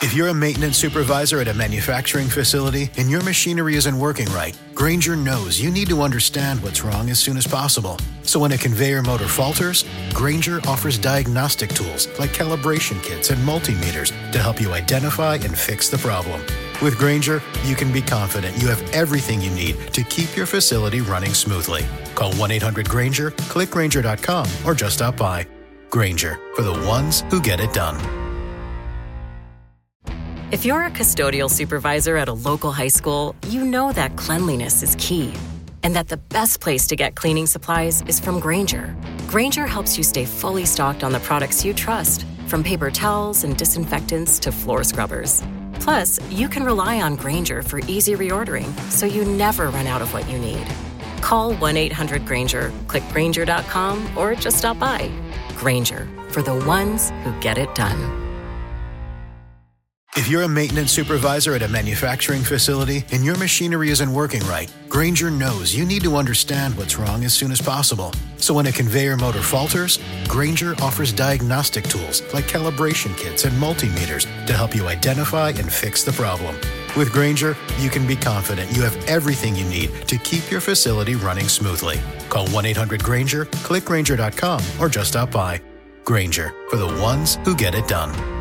If you're a maintenance supervisor at a manufacturing facility and your machinery isn't working right, Grainger knows you need to understand what's wrong as soon as possible. So when a conveyor motor falters, Grainger offers diagnostic tools like calibration kits and multimeters to help you identify and fix the problem. With Grainger, you can be confident you have everything you need to keep your facility running smoothly. Call 1-800-GRAINGER, click Grainger.com, or just stop by. Grainger, for the ones who get it done. If you're a custodial supervisor at a local high school, you know that cleanliness is key, and that the best place to get cleaning supplies is from Grainger. Grainger helps you stay fully stocked on the products you trust, from paper towels and disinfectants to floor scrubbers. Plus, you can rely on Grainger for easy reordering, so you never run out of what you need. Call 1-800-GRAINGER, click Grainger.com, or just stop by. Grainger, for the ones who get it done. If you're a maintenance supervisor at a manufacturing facility and your machinery isn't working right, Grainger knows you need to understand what's wrong as soon as possible. So when a conveyor motor falters, Grainger offers diagnostic tools like calibration kits and multimeters to help you identify and fix the problem. With Grainger, you can be confident you have everything you need to keep your facility running smoothly. Call 1-800-GRAINGER, click Grainger.com, or just stop by. Grainger, for the ones who get it done.